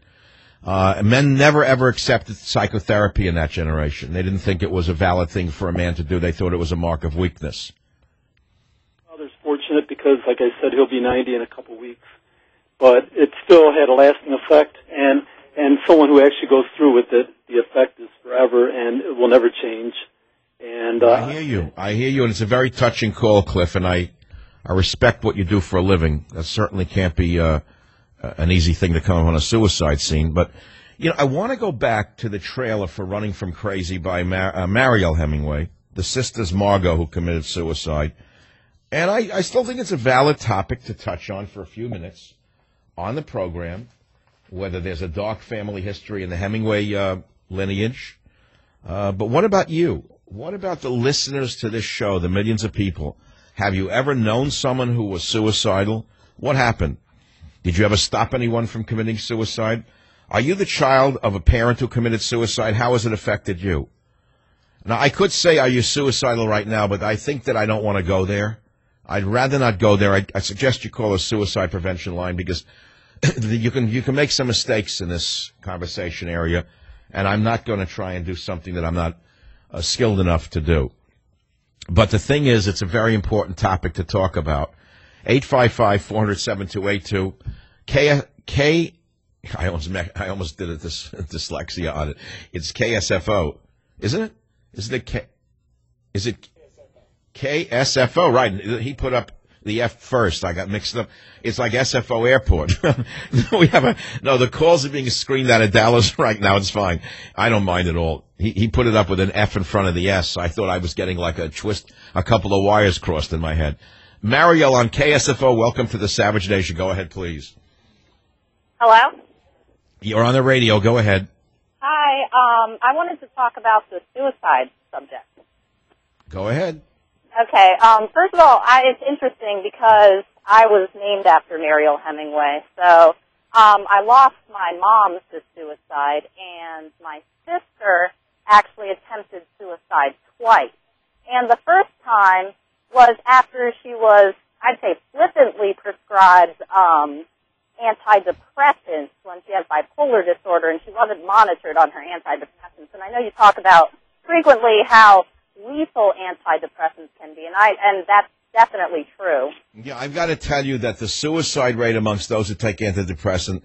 Men never, ever accepted psychotherapy in that generation. They didn't think it was a valid thing for a man to do. They thought it was a mark of weakness. Father's fortunate because, like I said, he'll be 90 in a couple weeks. But it still had a lasting effect, and someone who actually goes through with it, the effect is forever, and it will never change. And I hear you, and it's a very touching call, Cliff, and I respect what you do for a living. That certainly can't be an easy thing to come on a suicide scene. But, I want to go back to the trailer for Running from Crazy by Mariel Hemingway, the sisters Margot who committed suicide. And I still think it's a valid topic to touch on for a few minutes on the program, whether there's a dark family history in the Hemingway lineage. But what about you? What about the listeners to this show, the millions of people? Have you ever known someone who was suicidal? What happened? Did you ever stop anyone from committing suicide? Are you the child of a parent who committed suicide? How has it affected you? Now, I could say, are you suicidal right now, but I think that I don't want to go there. I'd rather not go there. I suggest you call a suicide prevention line because you can make some mistakes in this conversation area, and I'm not going to try and do something that I'm not skilled enough to do. But the thing is, it's a very important topic to talk about. 855-400-7282. I almost did a dyslexia on it. It's KSFO, isn't it? Is it KSFO? Right. He put up the F first. I got mixed up. It's like SFO Airport. The calls are being screened out of Dallas right now. It's fine. I don't mind at all. He put it up with an F in front of the S. I thought I was getting like a couple of wires crossed in my head. Mariel on KSFO, welcome to the Savage Nation. Go ahead, please. Hello? You're on the radio. Go ahead. Hi. I wanted to talk about the suicide subject. Go ahead. Okay. First of all, it's interesting because I was named after Mariel Hemingway. So I lost my mom to suicide, and my sister actually attempted suicide twice. And the first time was after she was, I'd say, flippantly prescribed antidepressants when she had bipolar disorder, and she wasn't monitored on her antidepressants. And I know you talk about frequently how lethal antidepressants can be, and that's definitely true. Yeah, I've got to tell you that the suicide rate amongst those who take antidepressants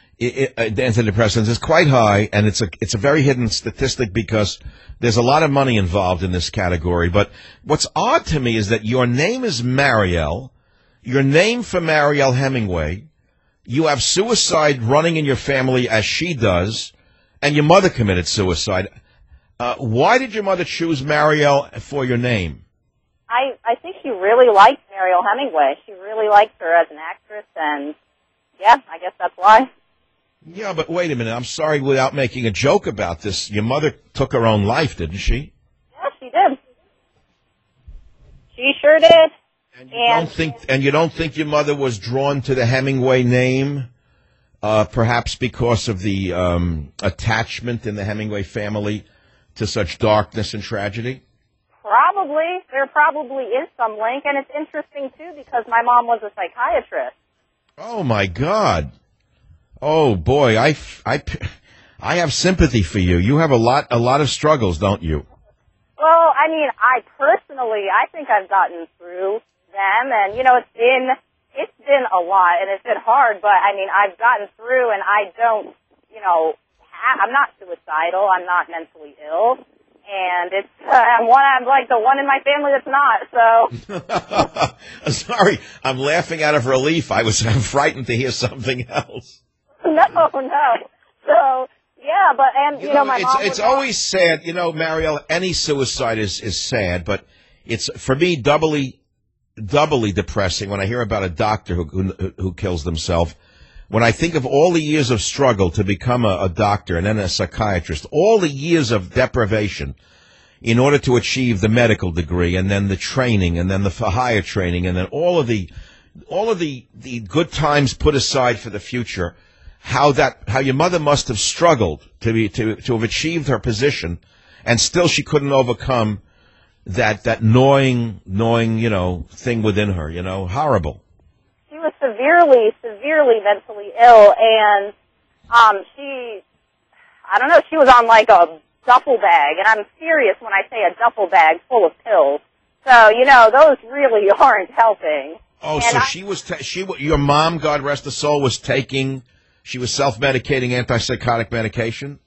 is quite high, and it's a very hidden statistic because there's a lot of money involved in this category. But what's odd to me is that your name is Mariel, you're named for Mariel Hemingway, you have suicide running in your family as she does, and your mother committed suicide. Why did your mother choose Mariel for your name? I think she really liked Mariel Hemingway. She really liked her as an actress, and yeah, I guess that's why. Yeah, but wait a minute. I'm sorry, without making a joke about this, your mother took her own life, didn't she? Yeah, she did. She sure did. And you don't think your mother was drawn to the Hemingway name, perhaps because of the attachment in the Hemingway family to such darkness and tragedy? Probably. There probably is some link, and it's interesting, too, because my mom was a psychiatrist. Oh, my God. Oh, boy, I have sympathy for you. You have a lot of struggles, don't you? Well, I mean, I think I've gotten through them, and, you know, it's been a lot, and it's been hard, but, I mean, I've gotten through, and I don't, you know, I'm not suicidal, I'm not mentally ill, and I'm like the one in my family that's not, so. Sorry, I'm laughing out of relief. I'm frightened to hear something else. No. So, yeah, but, and, you know, my mom it's always sad, you know, Mariel, any suicide is sad, but it's, for me, doubly depressing when I hear about a doctor who kills themselves. When I think of all the years of struggle to become a doctor and then a psychiatrist, all the years of deprivation in order to achieve the medical degree, and then the training, and then the higher training, and then all of the good times put aside for the future, how your mother must have struggled to have achieved her position, and still she couldn't overcome that gnawing, you know, thing within her, you know, horrible. She was severely mentally ill, and she was on like a duffel bag, and I'm serious when I say a duffel bag full of pills. So, you know, those really aren't helping. Oh, and so your mom, God rest her soul, she was self-medicating antipsychotic medication?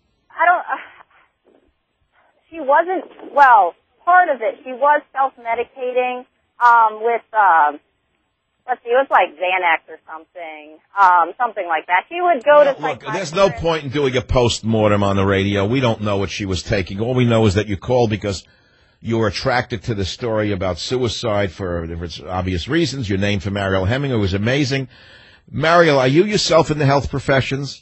She wasn't, well, part of it, she was self-medicating with, let's see, it was like Xanax or something like that. She would go to look, there's no point in doing a post-mortem on the radio. We don't know what she was taking. All we know is that you called because you were attracted to the story about suicide for obvious reasons. Your name for Mariel Hemingway was amazing. Mariel, are you yourself in the health professions?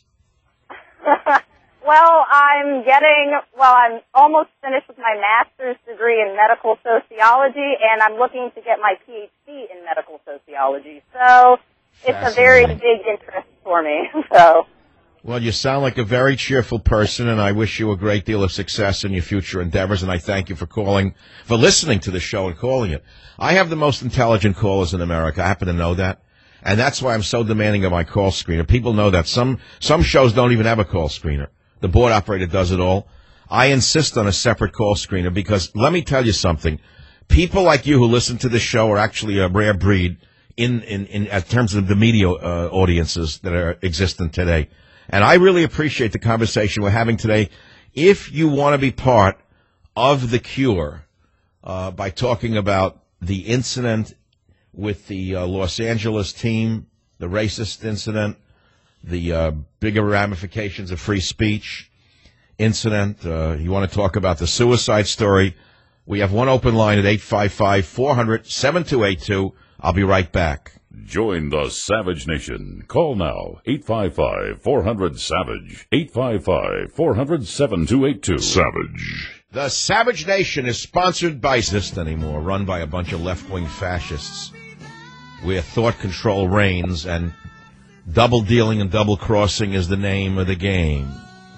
Well, I'm almost finished with my master's degree in medical sociology, and I'm looking to get my PhD in medical sociology. So it's a very big interest for me. So. Well, you sound like a very cheerful person, and I wish you a great deal of success in your future endeavors, and I thank you for listening to the show and calling it. I have the most intelligent callers in America. I happen to know that. And that's why I'm so demanding of my call screener. People know that. Some shows don't even have a call screener. The board operator does it all. I insist on a separate call screener because, let me tell you something, people like you who listen to this show are actually a rare breed in terms of the media audiences that are existent today. And I really appreciate the conversation we're having today. If you want to be part of the cure by talking about the incident with the Los Angeles team, the racist incident, the bigger ramifications of free speech incident, you want to talk about the suicide story, we have one open line at 855-400-7282. I'll be right back. Join the Savage Nation. Call now, 855-400-SAVAGE, 855-400-7282. Savage. The Savage Nation is sponsored by Exist Anymore, run by a bunch of left-wing fascists, where thought control reigns and double dealing and double crossing is the name of the game.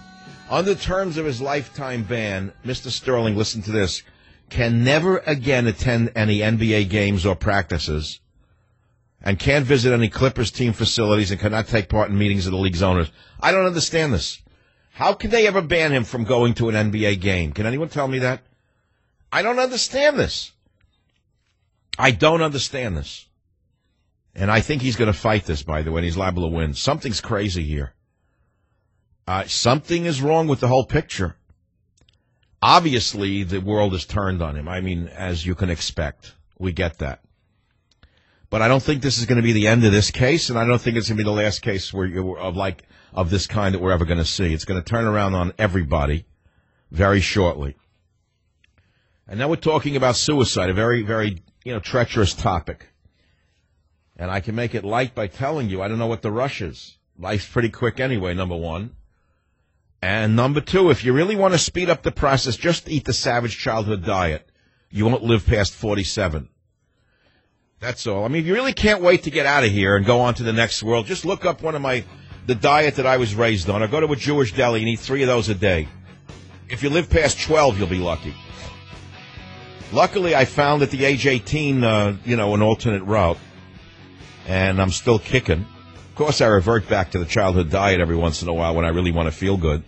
Under terms of his lifetime ban, Mr. Sterling, listen to this, can never again attend any NBA games or practices and can't visit any Clippers team facilities and cannot take part in meetings of the league's owners. I don't understand this. How can they ever ban him from going to an NBA game? Can anyone tell me that? I don't understand this. I don't understand this. And I think he's going to fight this, by the way, and he's liable to win. Something's crazy here. Something is wrong with the whole picture. Obviously, the world is turned on him. I mean, as you can expect. We get that. But I don't think this is going to be the end of this case, and I don't think it's going to be the last case of this kind that we're ever going to see. It's going to turn around on everybody very shortly. And now we're talking about suicide, a very, very, treacherous topic. And I can make it light by telling you, I don't know what the rush is. Life's pretty quick anyway, number one. And number two, if you really want to speed up the process, just eat the Savage Childhood diet. You won't live past 47. That's all. I mean, if you really can't wait to get out of here and go on to the next world, just look up the diet that I was raised on, or go to a Jewish deli and eat 3 of those a day. If you live past 12, you'll be lucky. Luckily, I found at the age 18, an alternate route, and I'm still kicking. Of course, I revert back to the childhood diet every once in a while when I really want to feel good.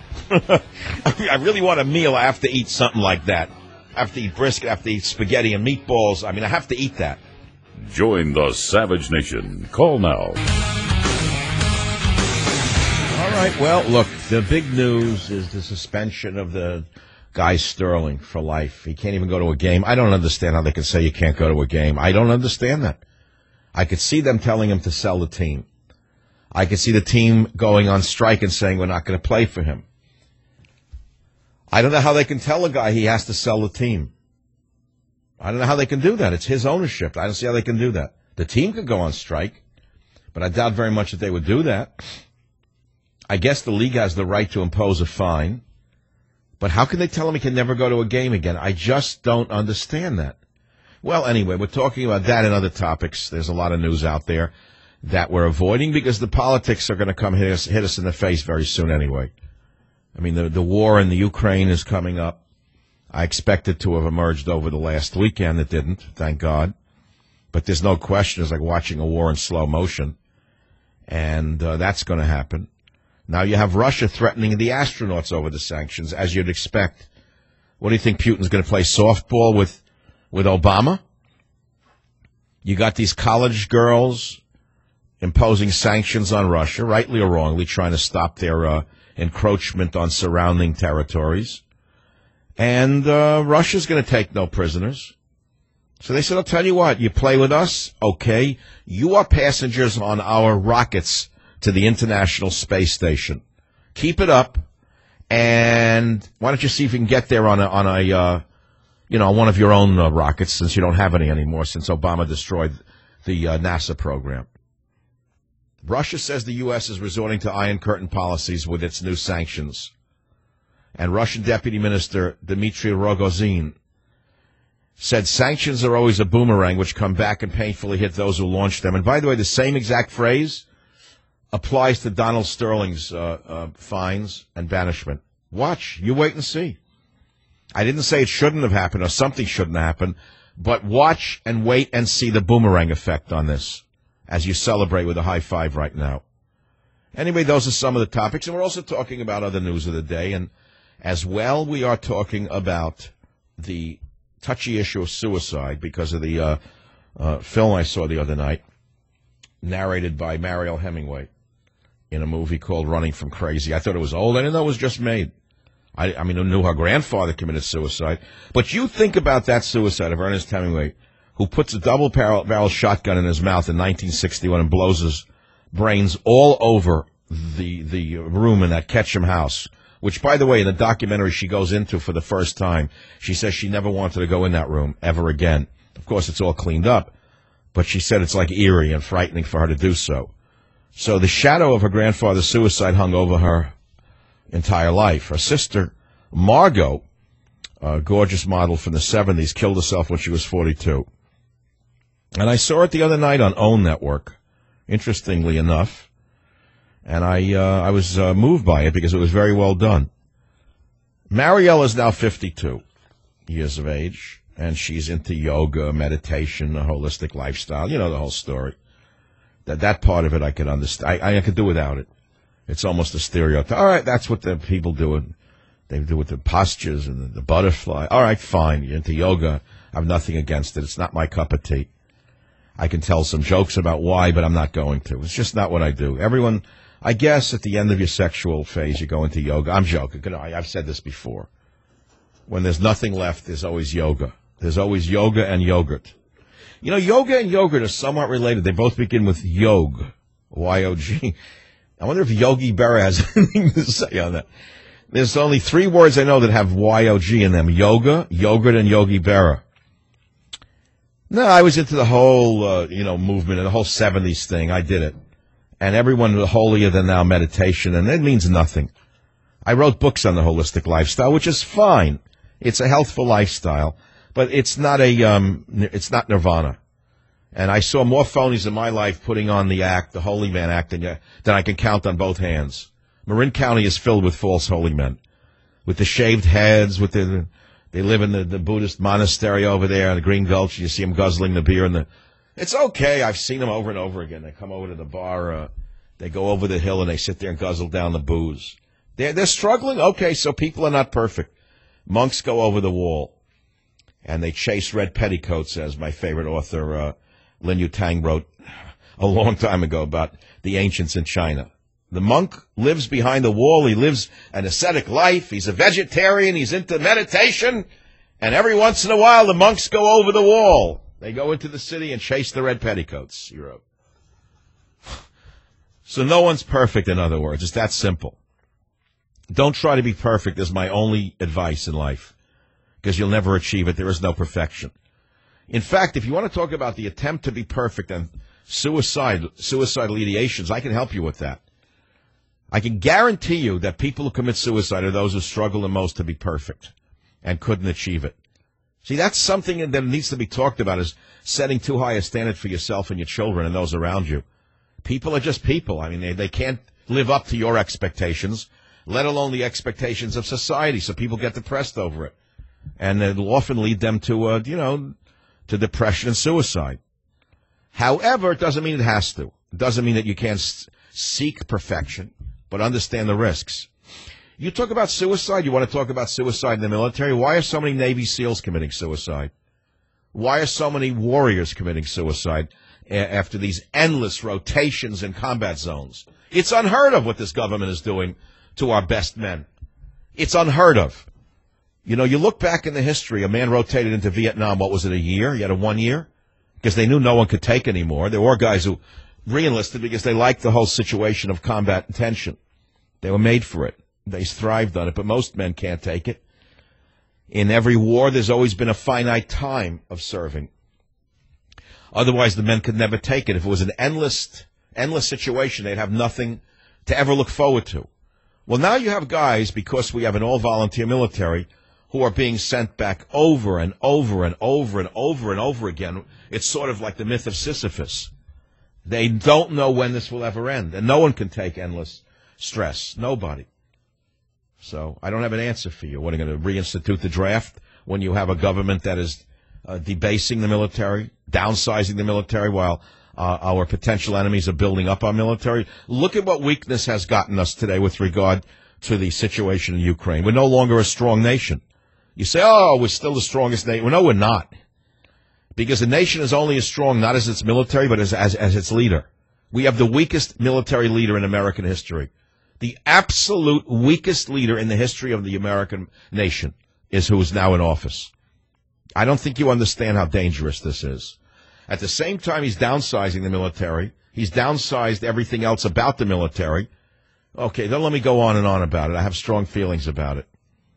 I really want a meal. I have to eat something like that. I have to eat brisket. I have to eat spaghetti and meatballs. I mean, I have to eat that. Join the Savage Nation. Call now. All right. Well, look, the big news is the suspension of the guy Sterling for life. He can't even go to a game. I don't understand how they can say you can't go to a game. I don't understand that. I could see them telling him to sell the team. I could see the team going on strike and saying we're not going to play for him. I don't know how they can tell a guy he has to sell the team. I don't know how they can do that. It's his ownership. I don't see how they can do that. The team could go on strike, but I doubt very much that they would do that. I guess the league has the right to impose a fine, but how can they tell him he can never go to a game again? I just don't understand that. Well, anyway, we're talking about that and other topics. There's a lot of news out there that we're avoiding because the politics are going to come hit us in the face very soon anyway. I mean, the war in the Ukraine is coming up. I expect it to have emerged over the last weekend. It didn't, thank God. But there's no question. It's like watching a war in slow motion. And that's going to happen. Now you have Russia threatening the astronauts over the sanctions, as you'd expect. What do you think, Putin's going to play softball with Obama? You got these college girls imposing sanctions on Russia, rightly or wrongly, trying to stop their encroachment on surrounding territories. And Russia's going to take no prisoners. So they said, I'll tell you what, you play with us, okay, you are passengers on our rockets to the International Space Station. Keep it up, and why don't you see if you can get there on one of your own rockets, since you don't have any anymore, since Obama destroyed the NASA program. Russia says the U.S. is resorting to Iron Curtain policies with its new sanctions. And Russian Deputy Minister Dmitry Rogozin said sanctions are always a boomerang which come back and painfully hit those who launched them. And by the way, the same exact phrase applies to Donald Sterling's fines and banishment. Watch. You wait and see. I didn't say it shouldn't have happened or something shouldn't happen, but watch and wait and see the boomerang effect on this as you celebrate with a high five right now. Anyway, those are some of the topics, and we're also talking about other news of the day, and as well we are talking about the touchy issue of suicide because of the film I saw the other night, narrated by Mariel Hemingway in a movie called Running from Crazy. I thought it was old. I didn't know it was just made. I mean, I knew her grandfather committed suicide. But you think about that suicide of Ernest Hemingway, who puts a double-barrel shotgun in his mouth in 1961 and blows his brains all over the room in that Ketchum house, which, by the way, in the documentary she goes into for the first time, she says she never wanted to go in that room ever again. Of course, it's all cleaned up, but she said it's like eerie and frightening for her to do so. So the shadow of her grandfather's suicide hung over her entire life. Her sister, Margot, a gorgeous model from the 70s, killed herself when she was 42. And I saw it the other night on OWN Network, interestingly enough. And I was moved by it because it was very well done. Marielle is now 52 years of age, and she's into yoga, meditation, a holistic lifestyle. You know the whole story. That part of it I could understand. I could do without it. It's almost a stereotype. All right, that's what the people do. They do with the postures and the butterfly. All right, fine. You're into yoga. I have nothing against it. It's not my cup of tea. I can tell some jokes about why, but I'm not going to. It's just not what I do. Everyone, I guess at the end of your sexual phase, you go into yoga. I'm joking. I've said this before. When there's nothing left, there's always yoga. There's always yoga and yogurt. You know, yoga and yogurt are somewhat related. They both begin with yog, Y-O-G. I wonder if Yogi Berra has anything to say on that. There's only 3 words I know that have Y-O-G in them. Yoga, yogurt, and Yogi Berra. No, I was into the whole, movement and the whole 70s thing. I did it. And everyone was holier than thou meditation, and it means nothing. I wrote books on the holistic lifestyle, which is fine. It's a healthful lifestyle, but it's not it's not nirvana. And I saw more phonies in my life putting on the act, the holy man act, than I can count on both hands. Marin County is filled with false holy men, with the shaved heads, they live in the Buddhist monastery over there in the Green Gulch. You see them guzzling the beer it's okay. I've seen them over and over again. They come over to the bar, they go over the hill and they sit there and guzzle down the booze. They're struggling. Okay, so people are not perfect. Monks go over the wall and they chase red petticoats, as my favorite author, Lin Yutang, wrote a long time ago about the ancients in China. The monk lives behind the wall. He lives an ascetic life. He's a vegetarian. He's into meditation. And every once in a while, the monks go over the wall. They go into the city and chase the red petticoats, he wrote. So no one's perfect, in other words. It's that simple. Don't try to be perfect is my only advice in life, because you'll never achieve it. There is no perfection. In fact, if you want to talk about the attempt to be perfect and suicidal ideations, I can help you with that. I can guarantee you that people who commit suicide are those who struggle the most to be perfect and couldn't achieve it. See, that's something that needs to be talked about, is setting too high a standard for yourself and your children and those around you. People are just people. I mean, they can't live up to your expectations, let alone the expectations of society, so people get depressed over it. And it'll often lead them to, to depression and suicide. However, it doesn't mean it has to. It doesn't mean that you can't seek perfection, but understand the risks. You talk about suicide, you want to talk about suicide in the military. Why are so many Navy SEALs committing suicide? Why are so many warriors committing suicide after these endless rotations in combat zones? It's unheard of what this government is doing to our best men. It's unheard of. You know, you look back in the history, a man rotated into Vietnam, what was it, a year? He had a 1 year? Because they knew no one could take anymore. There were guys who re-enlisted because they liked the whole situation of combat and tension. They were made for it. They thrived on it, but most men can't take it. In every war, there's always been a finite time of serving. Otherwise, the men could never take it. If it was an endless situation, they'd have nothing to ever look forward to. Well, now you have guys, because we have an all-volunteer military, who are being sent back over and over and over and over and over again. It's sort of like the myth of Sisyphus. They don't know when this will ever end, and no one can take endless stress. Nobody. So I don't have an answer for you. What, are you going to reinstitute the draft when you have a government that is debasing the military, downsizing the military, while our potential enemies are building up our military? Look at what weakness has gotten us today with regard to the situation in Ukraine. We're no longer a strong nation. You say, oh, we're still the strongest nation. Well, no, we're not. Because a nation is only as strong not as its military, but as its leader. We have the weakest military leader in American history. The absolute weakest leader in the history of the American nation is who is now in office. I don't think you understand how dangerous this is. At the same time, he's downsizing the military. He's downsized everything else about the military. Okay, don't let me go on and on about it. I have strong feelings about it.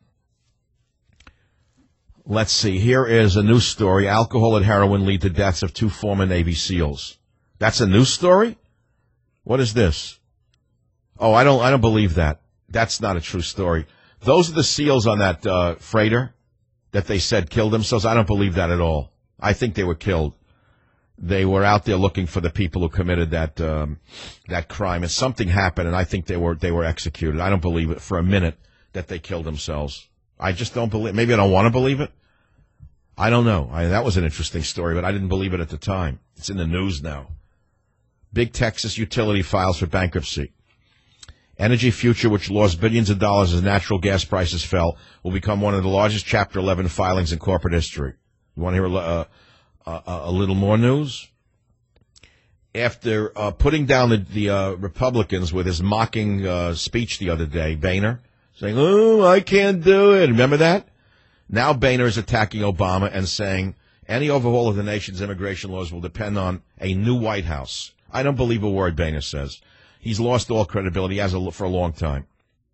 Let's see. Here is a news story. Alcohol and heroin lead to deaths of 2 former Navy SEALs. That's a news story? What is this? Oh, I don't believe that. That's not a true story. Those are the SEALs on that freighter that they said killed themselves. I don't believe that at all. I think they were killed. They were out there looking for the people who committed that crime, and something happened, and I think they were executed. I don't believe it for a minute that they killed themselves. I just don't believe. Maybe I don't want to believe it. I don't know. That was an interesting story, but I didn't believe it at the time. It's in the news now. Big Texas utility files for bankruptcy. Energy Future, which lost billions of dollars as natural gas prices fell, will become one of the largest Chapter 11 filings in corporate history. You want to hear a little more news? After putting down the Republicans with his mocking speech the other day, Boehner, saying, "Oh, I can't do it." Remember that? Now Boehner is attacking Obama and saying any overhaul of the nation's immigration laws will depend on a new White House. I don't believe a word Boehner says. He's lost all credibility. He has for a long time.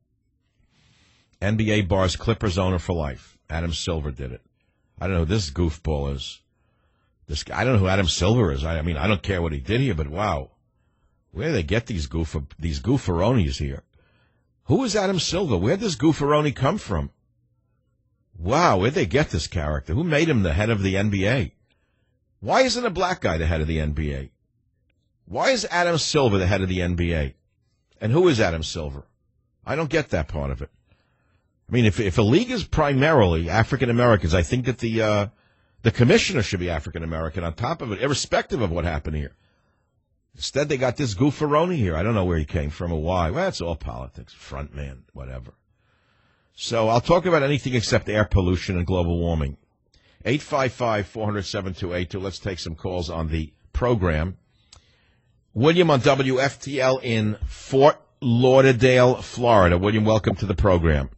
NBA bars Clippers owner for life. Adam Silver did it. I don't know who this goofball is. I don't know who Adam Silver is. I mean, I don't care what he did here, but wow. Where do they get these goofaronis here? Who is Adam Silver? Where does goofaroni come from? Wow, where'd they get this character? Who made him the head of the NBA? Why isn't a black guy the head of the NBA? Why is Adam Silver the head of the NBA? And who is Adam Silver? I don't get that part of it. I mean, if a league is primarily African Americans, I think that the commissioner should be African American on top of it, irrespective of what happened here. Instead, they got this goofaroni here. I don't know where he came from or why. Well, it's all politics, front man, whatever. So I'll talk about anything except air pollution and global warming. 855-400-7282. Let's take some calls on the program. William on WFTL in Fort Lauderdale, Florida. William, welcome to the program.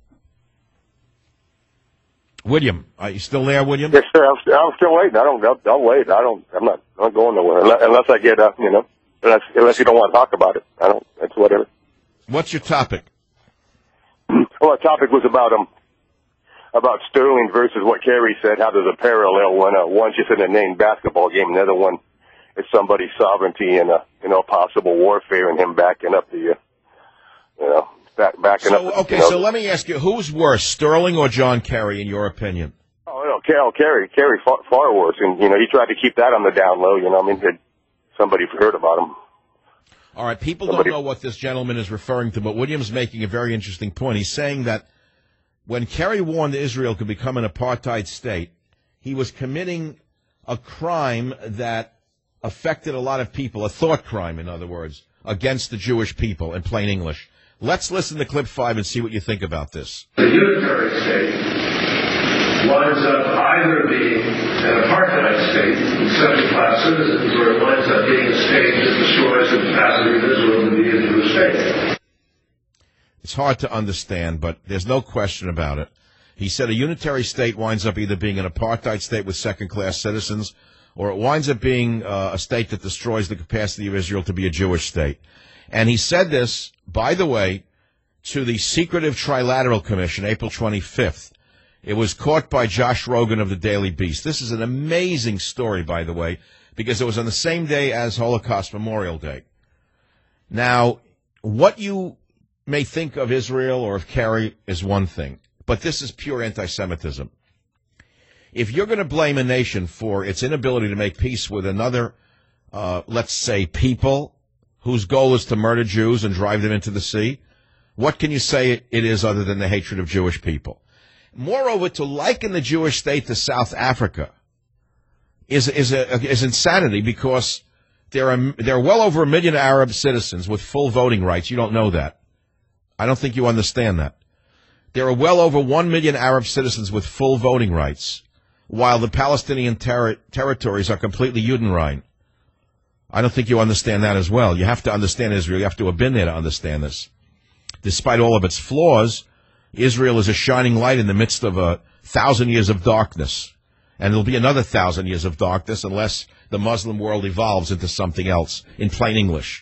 William, are you still there, William? Yes, sir. I'm still waiting. I'll wait. I'm not going nowhere unless I get unless you don't want to talk about it. It's whatever. What's your topic? Well, the topic was about Sterling versus what Kerry said. How there's a parallel when one's just in a named basketball game, and the other one is somebody's sovereignty and possible warfare, and him backing up the backing up. Okay, so let me ask you, who's worse, Sterling or John Kerry, in your opinion? Oh, no, Kerry far worse, and he tried to keep that on the down low. Somebody heard about him. All right, people don't know what this gentleman is referring to, but William's making a very interesting point. He's saying that when Kerry warned Israel could become an apartheid state, he was committing a crime that affected a lot of people, a thought crime, in other words, against the Jewish people, in plain English. Let's listen to clip 5 and see what you think about this. The unitary state winds up either being an apartheid state with second-class citizens, or it winds up being a state that destroys the capacity of Israel to be a Jewish state. It's hard to understand, but there's no question about it. He said a unitary state winds up either being an apartheid state with second-class citizens, or it winds up being a state that destroys the capacity of Israel to be a Jewish state. And he said this, by the way, to the secretive Trilateral Commission, April 25th. It was caught by Josh Rogan of the Daily Beast. This is an amazing story, by the way, because it was on the same day as Holocaust Memorial Day. Now, what you may think of Israel or of Kerry is one thing, but this is pure anti-Semitism. If you're going to blame a nation for its inability to make peace with another, let's say, people whose goal is to murder Jews and drive them into the sea, what can you say it is other than the hatred of Jewish people? Moreover, to liken the Jewish state to South Africa is insanity, because there are well over 1 million Arab citizens with full voting rights. You don't know that. I don't think you understand that. There are well over 1 million Arab citizens with full voting rights, while the Palestinian territories are completely Judenrein. I don't think you understand that as well. You have to understand Israel. You have to have been there to understand this. Despite all of its flaws, Israel is a shining light in the midst of 1,000 years of darkness. And there'll be another 1,000 years of darkness unless the Muslim world evolves into something else, in plain English.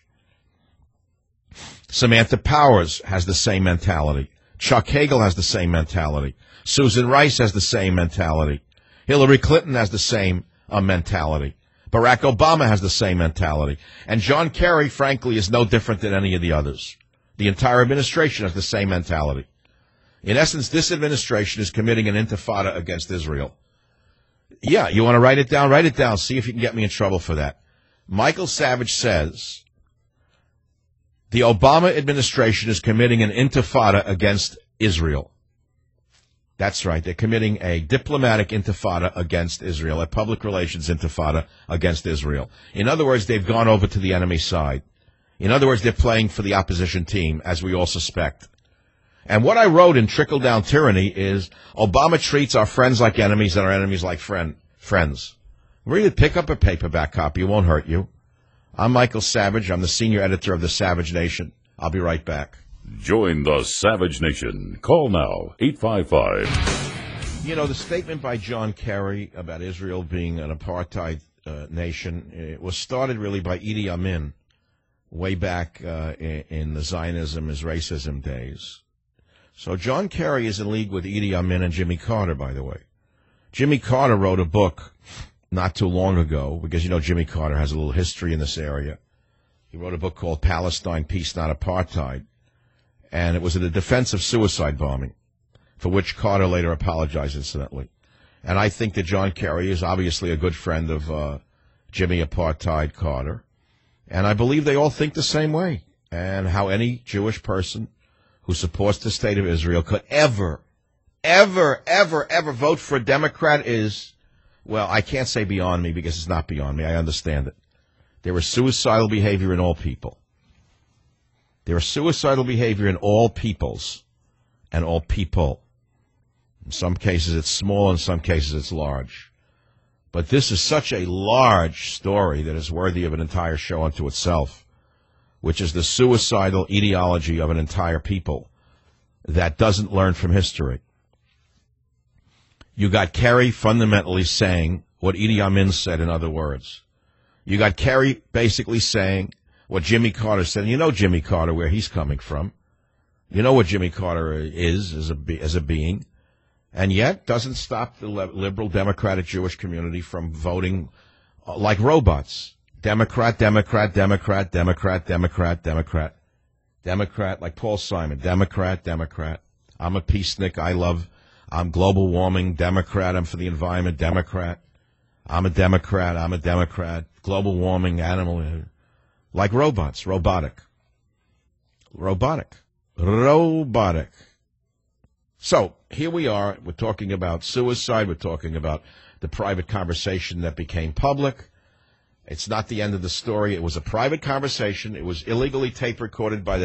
Samantha Powers has the same mentality. Chuck Hagel has the same mentality. Susan Rice has the same mentality. Hillary Clinton has the same mentality. Barack Obama has the same mentality. And John Kerry, frankly, is no different than any of the others. The entire administration has the same mentality. In essence, this administration is committing an intifada against Israel. Yeah, you want to write it down? Write it down. See if you can get me in trouble for that. Michael Savage says the Obama administration is committing an intifada against Israel. That's right. They're committing a diplomatic intifada against Israel, a public relations intifada against Israel. In other words, they've gone over to the enemy side. In other words, they're playing for the opposition team, as we all suspect. And what I wrote in Trickle Down Tyranny is Obama treats our friends like enemies and our enemies like friends. Read it. Pick up a paperback copy. It won't hurt you. I'm Michael Savage. I'm the senior editor of the Savage Nation. I'll be right back. Join the Savage Nation. Call now, 855. You know, the statement by John Kerry about Israel being an apartheid nation, it was started really by Idi Amin way back in the Zionism is racism days. So John Kerry is in league with Idi Amin and Jimmy Carter, by the way. Jimmy Carter wrote a book not too long ago, because, you know, Jimmy Carter has a little history in this area. He wrote a book called Palestine, Peace, Not Apartheid. And it was in the defense of suicide bombing, for which Carter later apologized, incidentally. And I think that John Kerry is obviously a good friend of Jimmy Apartheid Carter. And I believe they all think the same way. And how any Jewish person who supports the state of Israel could ever vote for a Democrat is, well, I can't say beyond me because it's not beyond me. I understand it. There is suicidal behavior in all people. There is suicidal behavior in all peoples and all people. In some cases it's small, in some cases it's large. But this is such a large story that is worthy of an entire show unto itself, which is the suicidal ideology of an entire people that doesn't learn from history. You got Kerry fundamentally saying what Idi Amin said, in other words. You got Kerry basically saying what Jimmy Carter said. And you know Jimmy Carter, where he's coming from. You know what Jimmy Carter is as a being. And yet doesn't stop the liberal democratic Jewish community from voting like robots. Democrat, Democrat, Democrat, Democrat, Democrat, Democrat. Democrat, like Paul Simon. Democrat, Democrat. I'm a peacenik. I'm global warming. Democrat. I'm for the environment. Democrat. I'm a Democrat. I'm a Democrat. Global warming, animal. Like robots. Robotic. So, here we are. We're talking about suicide. We're talking about the private conversation that became public. It's not the end of the story. It was a private conversation. It was illegally tape recorded by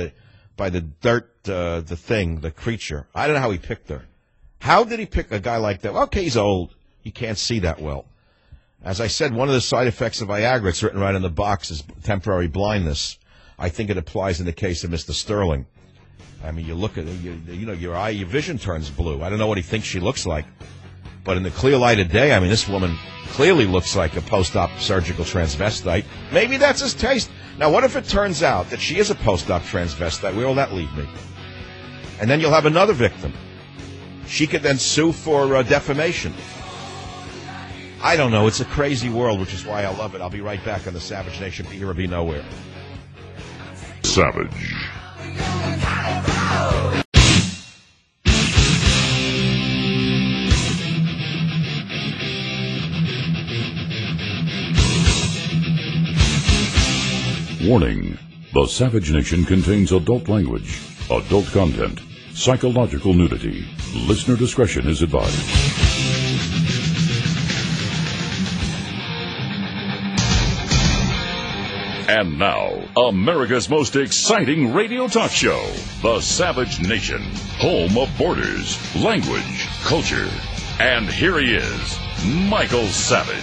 the creature. I don't know how he picked her. How did he pick a guy like that? Okay, he's old. He can't see that well. As I said, one of the side effects of Viagra, it's written right on the box, is temporary blindness. I think it applies in the case of Mr. Sterling. I mean, you look at it, your vision turns blue. I don't know what he thinks she looks like. But in the clear light of day, I mean, this woman clearly looks like a post-op surgical transvestite. Maybe that's his taste. Now, what if it turns out that she is a post-op transvestite? Where will that leave me? And then you'll have another victim. She could then sue for defamation. I don't know. It's a crazy world, which is why I love it. I'll be right back on the Savage Nation. Be here or be nowhere. Savage. Warning. The Savage Nation contains adult language, adult content, psychological nudity. Listener discretion is advised. And now, America's most exciting radio talk show, The Savage Nation, home of borders, language, culture. And here he is, Michael Savage.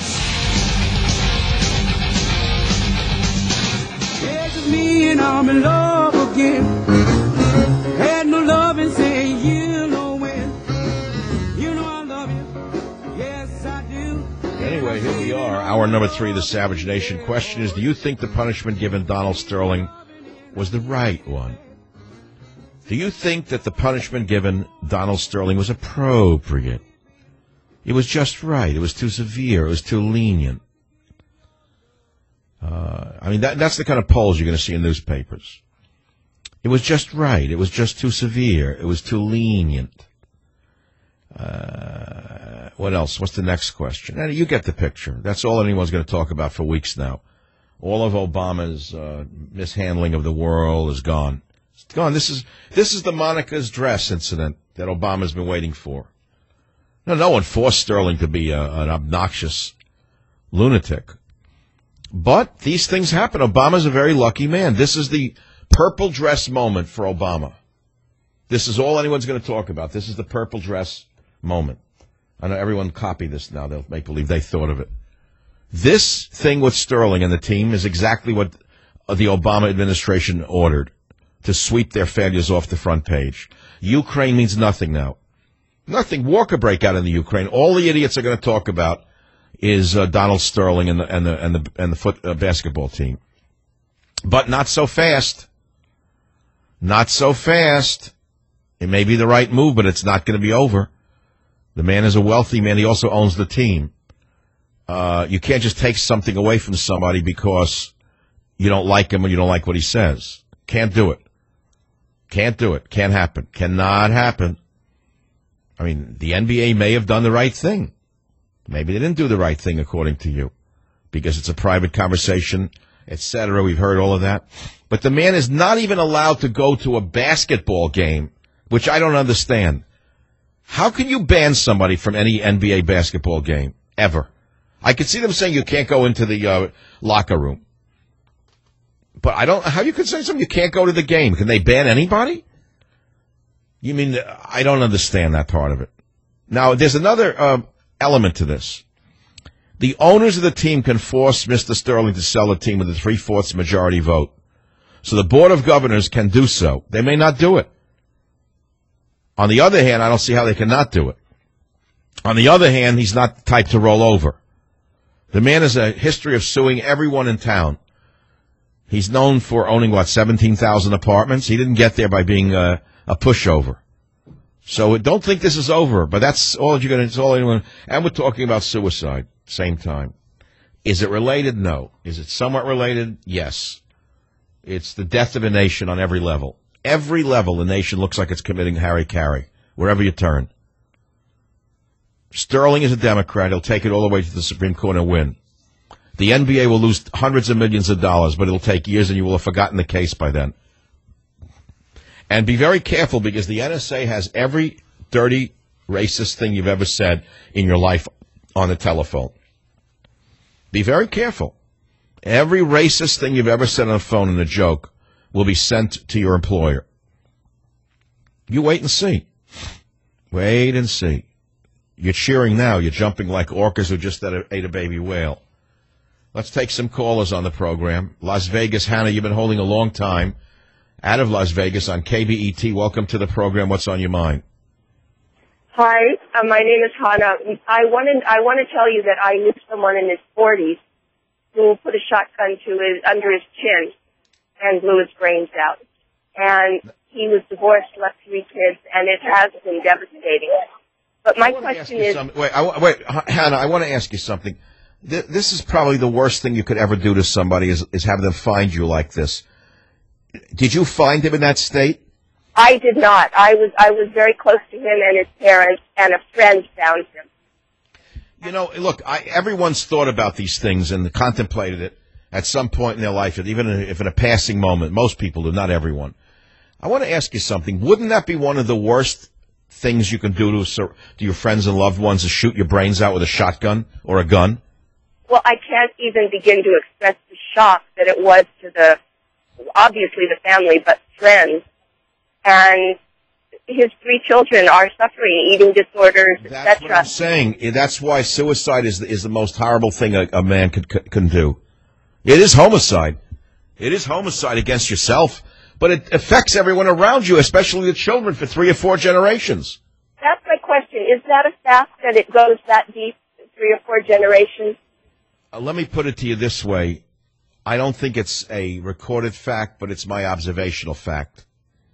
It's me and I'm in love again. Had no love and say you know when. You know I love you. Yes, I do. Anyway, here we are. Hour number 3 of the Savage Nation. Question is, do you think the punishment given Donald Sterling was the right one? Do you think that the punishment given Donald Sterling was appropriate? It was just right. It was too severe. It was too lenient. I mean, that's the kind of polls you're going to see in newspapers. It was just right. It was just too severe. It was too lenient. What else? What's the next question? And you get the picture. That's all anyone's going to talk about for weeks now. All of Obama's mishandling of the world is gone. It's gone. This is the Monica's dress incident that Obama's been waiting for. No one forced Sterling to be an obnoxious lunatic. But these things happen. Obama's a very lucky man. This is the purple dress moment for Obama. This is all anyone's going to talk about. This is the purple dress moment. I know everyone copied this now. They'll make believe they thought of it. This thing with Sterling and the team is exactly what the Obama administration ordered, to sweep their failures off the front page. Ukraine means nothing now. Nothing. War could break out in the Ukraine. All the idiots are going to talk about is Donald Sterling and the basketball team. But not so fast. Not so fast. It may be the right move, but it's not going to be over. The man is a wealthy man. He also owns the team. You can't just take something away from somebody because you don't like him or you don't like what he says. Can't do it. Can't do it. Can't happen. Cannot happen. I mean, the NBA may have done the right thing. Maybe they didn't do the right thing, according to you, because it's a private conversation, etc. We've heard all of that. But the man is not even allowed to go to a basketball game, which I don't understand. How can you ban somebody from any NBA basketball game, ever? I could see them saying you can't go into the locker room. But I don't, how you could say something, you can't go to the game. Can they ban anybody? You mean, I don't understand that part of it. Now, there's another element to this. The owners of the team can force Mr. Sterling to sell the team with a 3/4 majority vote. So the Board of Governors can do so. They may not do it. On the other hand, I don't see how they cannot do it. On the other hand, he's not the type to roll over. The man has a history of suing everyone in town. He's known for owning, 17,000 apartments? He didn't get there by being a pushover. So don't think this is over, but that's all you're going to, it's all anyone, and we're talking about suicide, same time. Is it related? No. Is it somewhat related? Yes. It's the death of a nation on every level. Every level, the nation looks like it's committing hara-kiri, wherever you turn. Sterling is a Democrat. He'll take it all the way to the Supreme Court and win. The NBA will lose hundreds of millions of dollars, but it'll take years and you will have forgotten the case by then. And be very careful, because the NSA has every dirty, racist thing you've ever said in your life on the telephone. Be very careful. Every racist thing you've ever said on the phone in a joke will be sent to your employer. You wait and see. Wait and see. You're cheering now. You're jumping like orcas who just ate a baby whale. Let's take some callers on the program. Las Vegas, Hannah, you've been holding a long time. Out of Las Vegas on KBET. Welcome to the program. What's on your mind? Hi, my name is Hannah. I want to tell you that I knew someone in his 40s who put a shotgun under his chin and blew his brains out. And he was divorced, left 3 kids, and it has been devastating. But my question is... Wait, Hannah, I want to ask you something. This is probably the worst thing you could ever do to somebody is have them find you like this. Did you find him in that state? I did not. I was very close to him and his parents, and a friend found him. You know, look, everyone's thought about these things and contemplated it at some point in their life, even if in a passing moment. Most people do, not everyone. I want to ask you something. Wouldn't that be one of the worst things you can do to your friends and loved ones, to shoot your brains out with a shotgun or a gun? Well, I can't even begin to express the shock that it was to obviously the family, but friends. And his 3 children are suffering, eating disorders, etc. That's what I'm saying. That's why suicide is the most horrible thing a man can do. It is homicide. It is homicide against yourself, but it affects everyone around you, especially the children, for 3 or 4 generations. That's my question. Is that a fact that it goes that deep, 3 or 4 generations? Let me put it to you this way. I don't think it's a recorded fact, but it's my observational fact.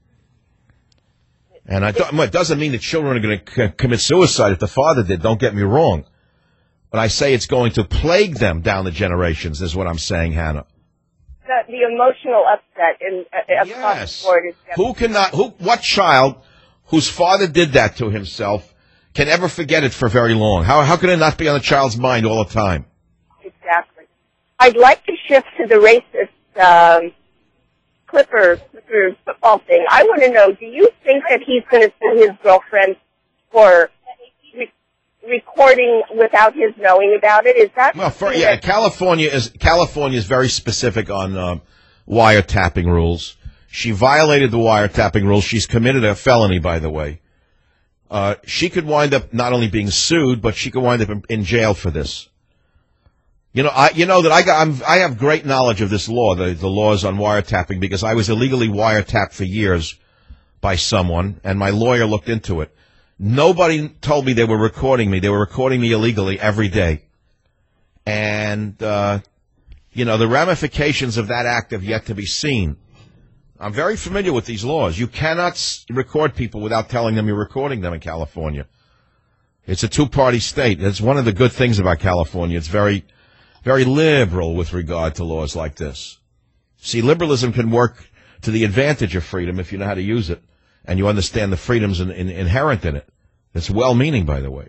And it doesn't mean that children are going to commit suicide if the father did. Don't get me wrong. But I say it's going to plague them down the generations, is what I'm saying, Hannah. The emotional upset across the board is devastating. What child whose father did that to himself can ever forget it for very long. How can it not be on a child's mind all the time? Exactly. I'd like to shift to the racist Clipper football thing. I want to know, do you think that he's going to sue his girlfriend for recording without his knowing about it? Is that California is very specific on wiretapping rules. She violated the wiretapping rules. She's committed a felony, by the way. She could wind up not only being sued, but she could wind up in jail for this. I have great knowledge of this law, the laws on wiretapping, because I was illegally wiretapped for years by someone, and my lawyer looked into it. Nobody told me they were recording me. They were recording me illegally every day. And, the ramifications of that act have yet to be seen. I'm very familiar with these laws. You cannot record people without telling them you're recording them in California. It's a two-party state. That's one of the good things about California. It's very, very liberal with regard to laws like this. See, liberalism can work to the advantage of freedom if you know how to use it, and you understand the freedoms inherent in it. It's well-meaning, by the way.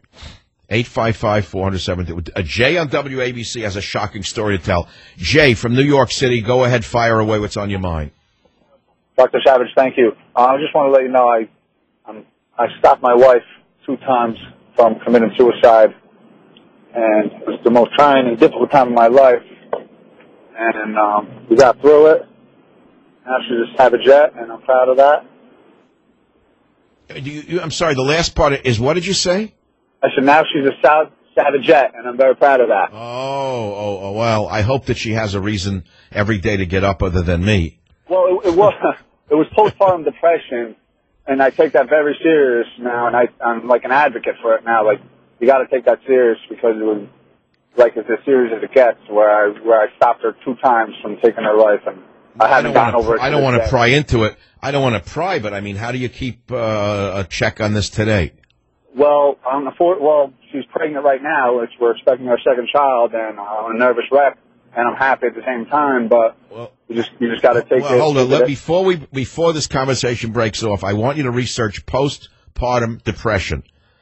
855-470. Jay on WABC has a shocking story to tell. Jay from New York City, go ahead, fire away. What's on your mind? Dr. Savage, thank you. I just want to let you know I stopped my wife 2 times from committing suicide, and it was the most trying and difficult time of my life. And we got through it. Now she's a Savagette, and I'm proud of that. I'm sorry, the last part is, what did you say? I said now she's a Savagette, and I'm very proud of that. Oh, well, I hope that she has a reason every day to get up other than me. Well, it was postpartum depression, and I take that very serious now, and I'm like an advocate for it now. Like, you got to take that serious, because it was like it's as serious as it gets. Where I stopped her 2 times from taking her life, and I haven't gotten over it. I don't want to pry into it. I don't want to pry, but I mean, how do you keep a check on this today? Well, she's pregnant right now. We're expecting our second child, and I'm a nervous wreck. And I'm happy at the same time, but you just got to take it. Hold on. Before this conversation breaks off, I want you to research postpartum depression,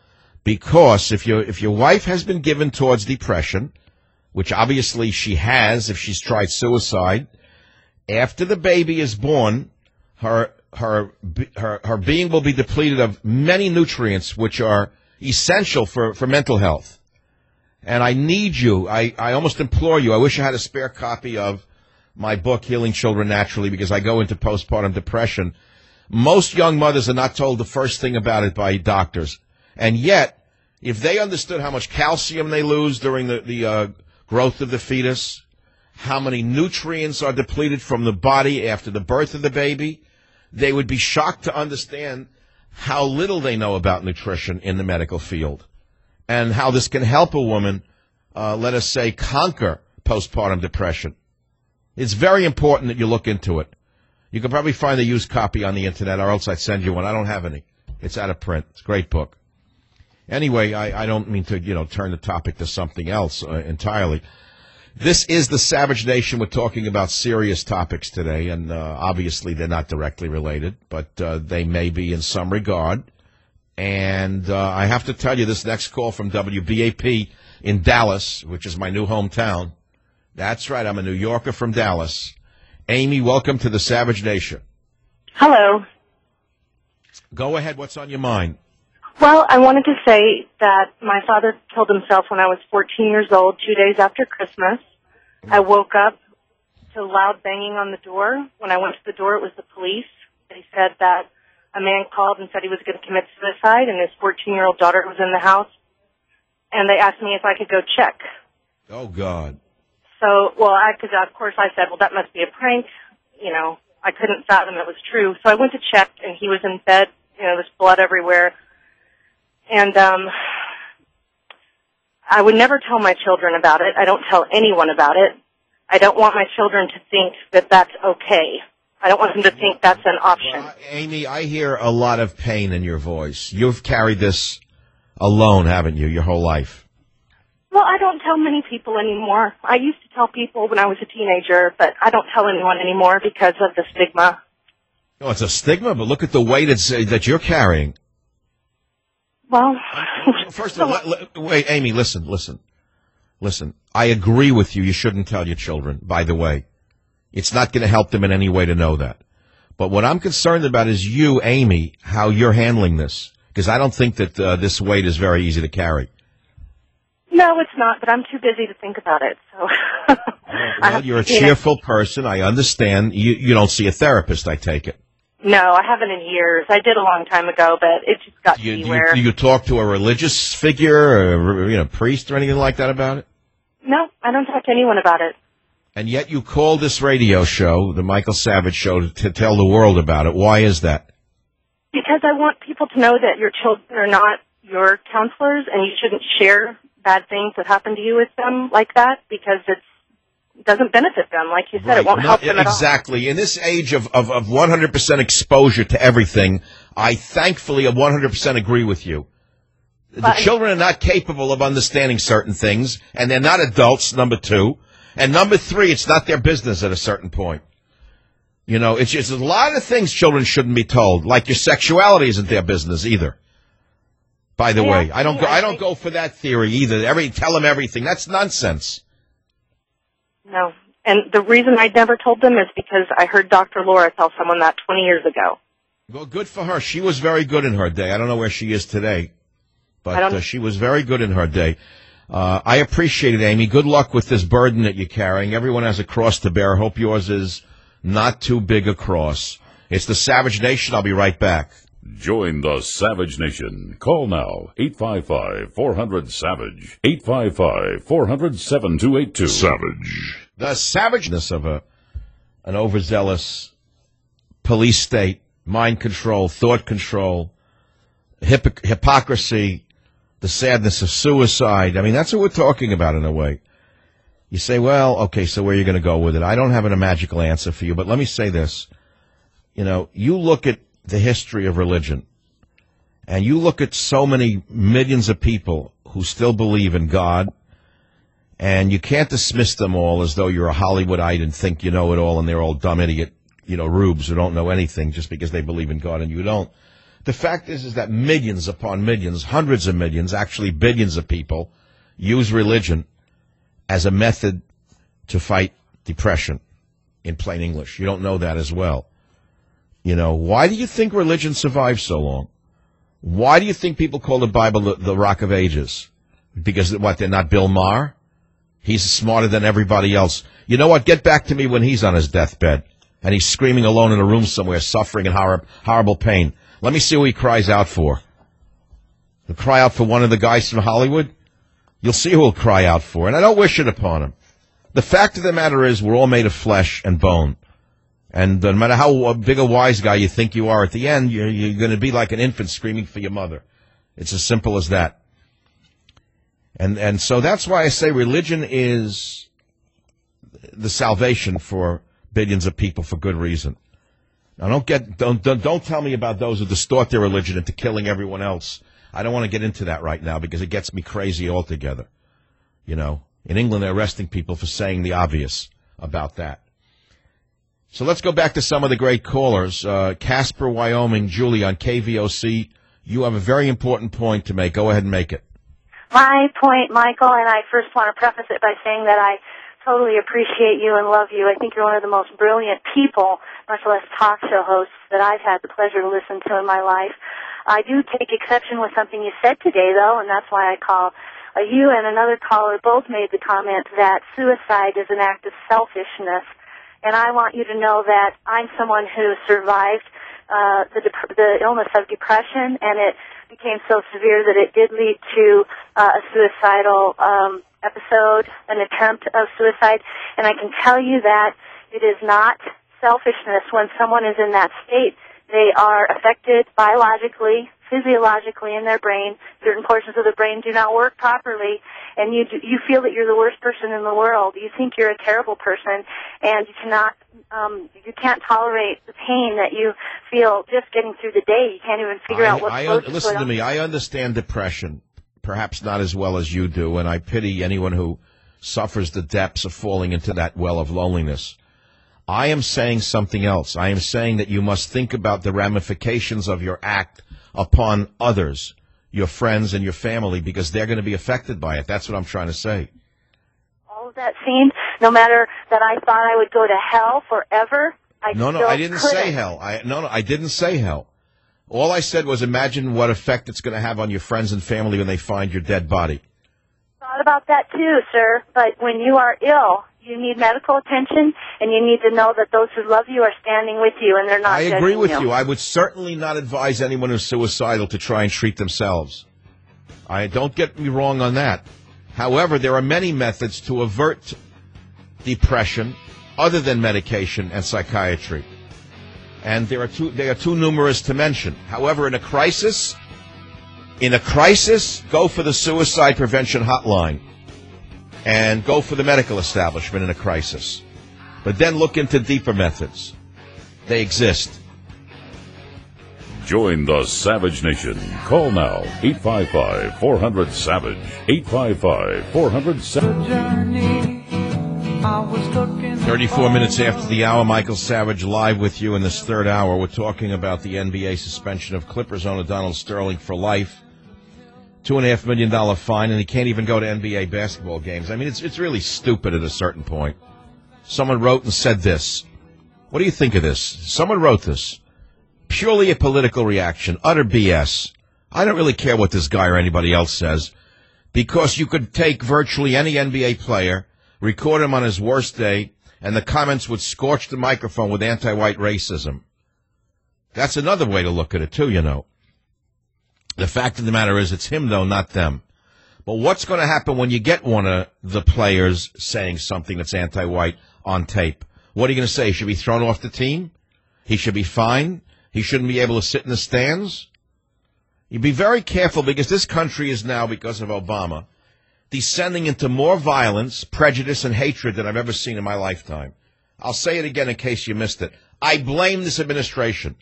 because if your wife has been given towards depression, which obviously she has, if she's tried suicide, after the baby is born, her being will be depleted of many nutrients which are essential for mental health. And I need you, I almost implore you, I wish I had a spare copy of my book, Healing Children Naturally, because I go into postpartum depression. Most young mothers are not told the first thing about it by doctors. And yet, if they understood how much calcium they lose during the growth of the fetus, how many nutrients are depleted from the body after the birth of the baby, they would be shocked to understand how little they know about nutrition in the medical field. And how this can help a woman, let us say, conquer postpartum depression. It's very important that you look into it. You can probably find a used copy on the internet, or else I'd send you one. I don't have any. It's out of print. It's a great book. Anyway, I don't mean to, turn the topic to something else entirely. This is the Savage Nation. We're talking about serious topics today, and obviously they're not directly related, but they may be in some regard. And I have to tell you, this next call from WBAP in Dallas, which is my new hometown. That's right, I'm a New Yorker from Dallas. Amy, welcome to the Savage Nation. Hello. Go ahead, what's on your mind? Well, I wanted to say that my father killed himself when I was 14 years old, 2 days after Christmas. I woke up to loud banging on the door. When I went to the door, it was the police. They said that a man called and said he was going to commit suicide, and his 14-year-old daughter was in the house. And they asked me if I could go check. Oh, God. So, of course I said, well, that must be a prank. I couldn't fathom it was true. So I went to check, and he was in bed. There was blood everywhere. And I would never tell my children about it. I don't tell anyone about it. I don't want my children to think that that's okay. I don't want them to think that's an option. Well, Amy, I hear a lot of pain in your voice. You've carried this alone, haven't you, your whole life? Well, I don't tell many people anymore. I used to tell people when I was a teenager, but I don't tell anyone anymore because of the stigma. Oh, it's a stigma, but look at the weight that you're carrying. Well, first of all, wait, Amy, listen. I agree with you. You shouldn't tell your children, by the way. It's not going to help them in any way to know that. But what I'm concerned about is you, Amy, how you're handling this. Because I don't think that this weight is very easy to carry. No, it's not, but I'm too busy to think about it. So, well, you're a cheerful person. I understand. You don't see a therapist, I take it. No, I haven't in years. I did a long time ago, but it just got to be where... Do you talk to a religious figure, or priest or anything like that about it? No, I don't talk to anyone about it. And yet you called this radio show, the Michael Savage Show, to tell the world about it. Why is that? Because I want people to know that your children are not your counselors, and you shouldn't share bad things that happen to you with them like that, because it doesn't benefit them. Like you said, It won't help them at all. Exactly. In this age of 100% exposure to everything, I thankfully 100% agree with you. The children are not capable of understanding certain things, and they're not adults, number two. And number three, it's not their business at a certain point. You know, it's just a lot of things children shouldn't be told, like your sexuality isn't their business either. By the way, I don't go for that theory either. Tell them everything. That's nonsense. No. And the reason I never told them is because I heard Dr. Laura tell someone that 20 years ago. Well, good for her. She was very good in her day. I don't know where she is today, but she was very good in her day. I appreciate it, Amy. Good luck with this burden that you're carrying. Everyone has a cross to bear. Hope yours is not too big a cross. It's the Savage Nation. I'll be right back. Join the Savage Nation. Call now, 855-400-SAVAGE, 855-400-7282. Savage. The savageness of an overzealous police state, mind control, thought control, hypocrisy, the sadness of suicide. I mean, that's what we're talking about in a way. You say, well, okay, so where are you going to go with it? I don't have a magical answer for you, but let me say this. You know, you look at the history of religion, and you look at so many millions of people who still believe in God, and you can't dismiss them all as though you're a Hollywoodite and think you know it all, and they're all dumb idiot, rubes who don't know anything just because they believe in God and you don't. The fact is that millions upon millions, hundreds of millions, actually billions of people use religion as a method to fight depression, in plain English. You don't know that as well. Why do you think religion survived so long? Why do you think people call the Bible the Rock of Ages? Because, they're not Bill Maher? He's smarter than everybody else. You know what? Get back to me when he's on his deathbed and he's screaming alone in a room somewhere, suffering in horrible pain. Let me see who he cries out for. He'll cry out for one of the guys from Hollywood? You'll see who he'll cry out for, and I don't wish it upon him. The fact of the matter is we're all made of flesh and bone. And no matter how big a wise guy you think you are, at the end, you're going to be like an infant screaming for your mother. It's as simple as that. And so that's why I say religion is the salvation for billions of people for good reason. Now don't tell me about those who distort their religion into killing everyone else. I don't want to get into that right now because it gets me crazy altogether. In England they're arresting people for saying the obvious about that. So let's go back to some of the great callers. Casper, Wyoming, Julie on KVOC. You have a very important point to make. Go ahead and make it. My point, Michael, and I first want to preface it by saying that I totally appreciate you and love you. I think you're one of the most brilliant people, much less talk show hosts, that I've had the pleasure to listen to in my life. I do take exception with something you said today, though, and that's why I called. You and another caller both made the comment that suicide is an act of selfishness. And I want you to know that I'm someone who survived the illness of depression, and it became so severe that it did lead to a suicidal episode, an attempt of suicide. And I can tell you that it is not selfishness when someone is in that state. They are affected biologically, physiologically in their brain. Certain portions of the brain do not work properly, and you feel that you're the worst person in the world. You think you're a terrible person, and you can't tolerate the pain that you feel just getting through the day. You can't even figure out what's supposed to listen to me. I understand depression, perhaps not as well as you do, and I pity anyone who suffers the depths of falling into that well of loneliness. I am saying something else. I am saying that you must think about the ramifications of your act upon others. your friends and your family because they're going to be affected by it. That's what I'm trying to say. All of that seemed, no matter that I thought I would go to hell forever, I didn't say hell. I didn't say hell. All I said was imagine what effect it's going to have on your friends and family when they find your dead body. Thought about that too, sir, but when you are ill, you need medical attention, and you need to know that those who love you are standing with you, and they're not I agree with you. I would certainly not advise anyone who's suicidal to try and treat themselves. Don't get me wrong on that. However, there are many methods to avert depression other than medication and psychiatry. And they are too numerous to mention. However, in a crisis, go for the suicide prevention hotline. And go for the medical establishment in a crisis. But then look into deeper methods. They exist. Join the Savage Nation. Call now, 855-400-SAVAGE. 855-400-SAVAGE. 34 minutes after the hour, Michael Savage live with you in this third hour. We're talking about the NBA suspension of Clippers owner Donald Sterling for life. $2.5 million fine, and he can't even go to NBA basketball games. I mean, it's really stupid at a certain point. Someone wrote and said this. What do you think of this? Someone wrote this. Purely a political reaction, utter BS. I don't really care what this guy or anybody else says, because you could take virtually any NBA player, record him on his worst day, and the comments would scorch the microphone with anti-white racism. That's another way to look at it, too, you know. The fact of the matter is it's him, though, not them. But what's going to happen when you get one of the players saying something that's anti-white on tape? What are you going to say? He should be thrown off the team? He should be fined? He shouldn't be able to sit in the stands? You be very careful, because this country is now, because of Obama, descending into more violence, prejudice, and hatred than I've ever seen in my lifetime. I'll say it again in case you missed it. I blame this administration.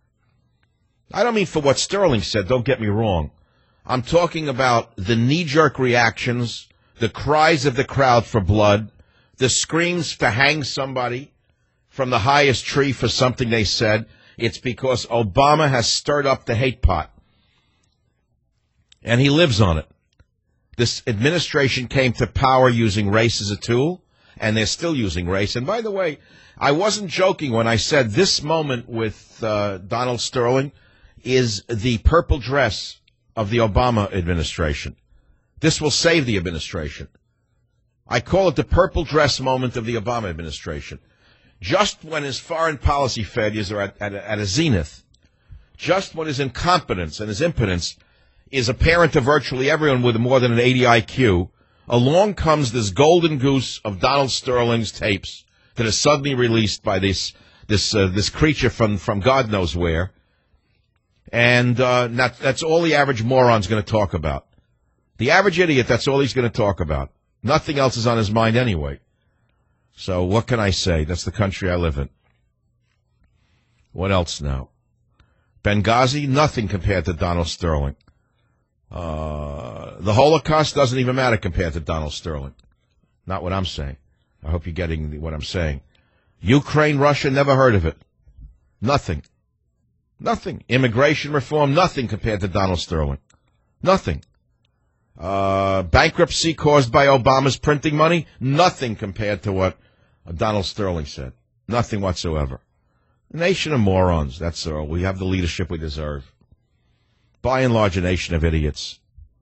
I don't mean for what Sterling said, don't get me wrong. I'm talking about the knee-jerk reactions, the cries of the crowd for blood, the screams to hang somebody from the highest tree for something they said. It's because Obama has stirred up the hate pot. And he lives on it. This administration came to power using race as a tool, and they're still using race. And by the way, I wasn't joking when I said this moment with Donald Sterling is the purple dress of the Obama administration. This will save the administration. I call it the purple dress moment of the Obama administration. Just when his foreign policy failures are at a zenith, just when his incompetence and his impotence is apparent to virtually everyone with more than an 80 IQ, along comes this golden goose of Donald Sterling's tapes that is suddenly released by this creature from God knows where. And that's all the average moron's going to talk about. The average idiot, that's all he's going to talk about. Nothing else is on his mind anyway. So what can I say? That's the country I live in. What else now? Benghazi, nothing compared to Donald Sterling. The Holocaust doesn't even matter compared to Donald Sterling. Not what I'm saying. I hope you're getting what I'm saying. Ukraine, Russia, never heard of it. Nothing. Nothing. Immigration reform, nothing compared to Donald Sterling. Nothing. Bankruptcy caused by Obama's printing money, nothing compared to what Donald Sterling said. Nothing whatsoever. A nation of morons, that's all. We have the leadership we deserve. By and large, a nation of idiots.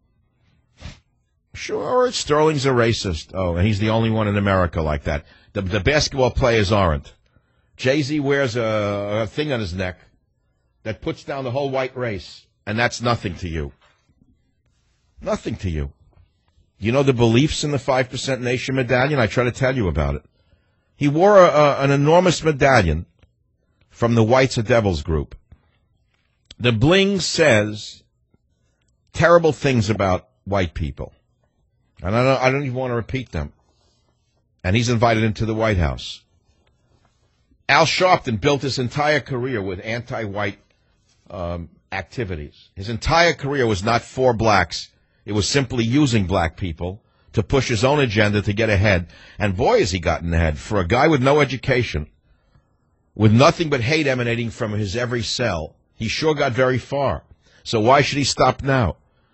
Sure, Sterling's a racist. Oh, and he's the only one in America like that. The basketball players aren't. Jay-Z wears a thing on his neck that puts down the whole white race, and that's nothing to you. Nothing to you. You know the beliefs in the 5% Nation medallion? I try to tell you about it. He wore an enormous medallion from the Whites of Devils group. The bling says terrible things about white people. And I don't even want to repeat them. And he's invited into the White House. Al Sharpton built his entire career with anti-white activities. His entire career was not for blacks. It was simply using black people to push his own agenda to get ahead. And boy, has he gotten ahead. For a guy with no education, with nothing but hate emanating from his every cell, he sure got very far. So why should he stop now?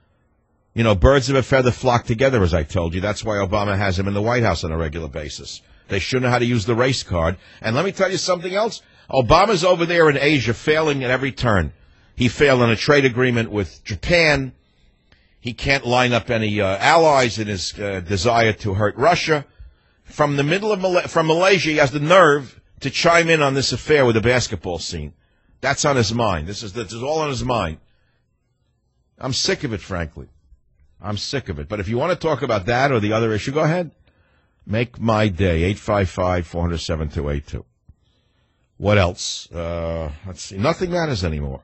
You know, birds of a feather flock together, as I told you. That's why Obama has him in the White House on a regular basis. They should know how to use the race card. And let me tell you something else. Obama's over there in Asia failing at every turn. He failed on a trade agreement with Japan. He can't line up any allies in his desire to hurt Russia. From the middle of from Malaysia, he has the nerve to chime in on this affair with the basketball scene. That's on his mind. This is all on his mind. I'm sick of it, frankly. I'm sick of it. But if you want to talk about that or the other issue, go ahead. Make my day. 855-400-7282. What else? Let's see. Nothing matters anymore.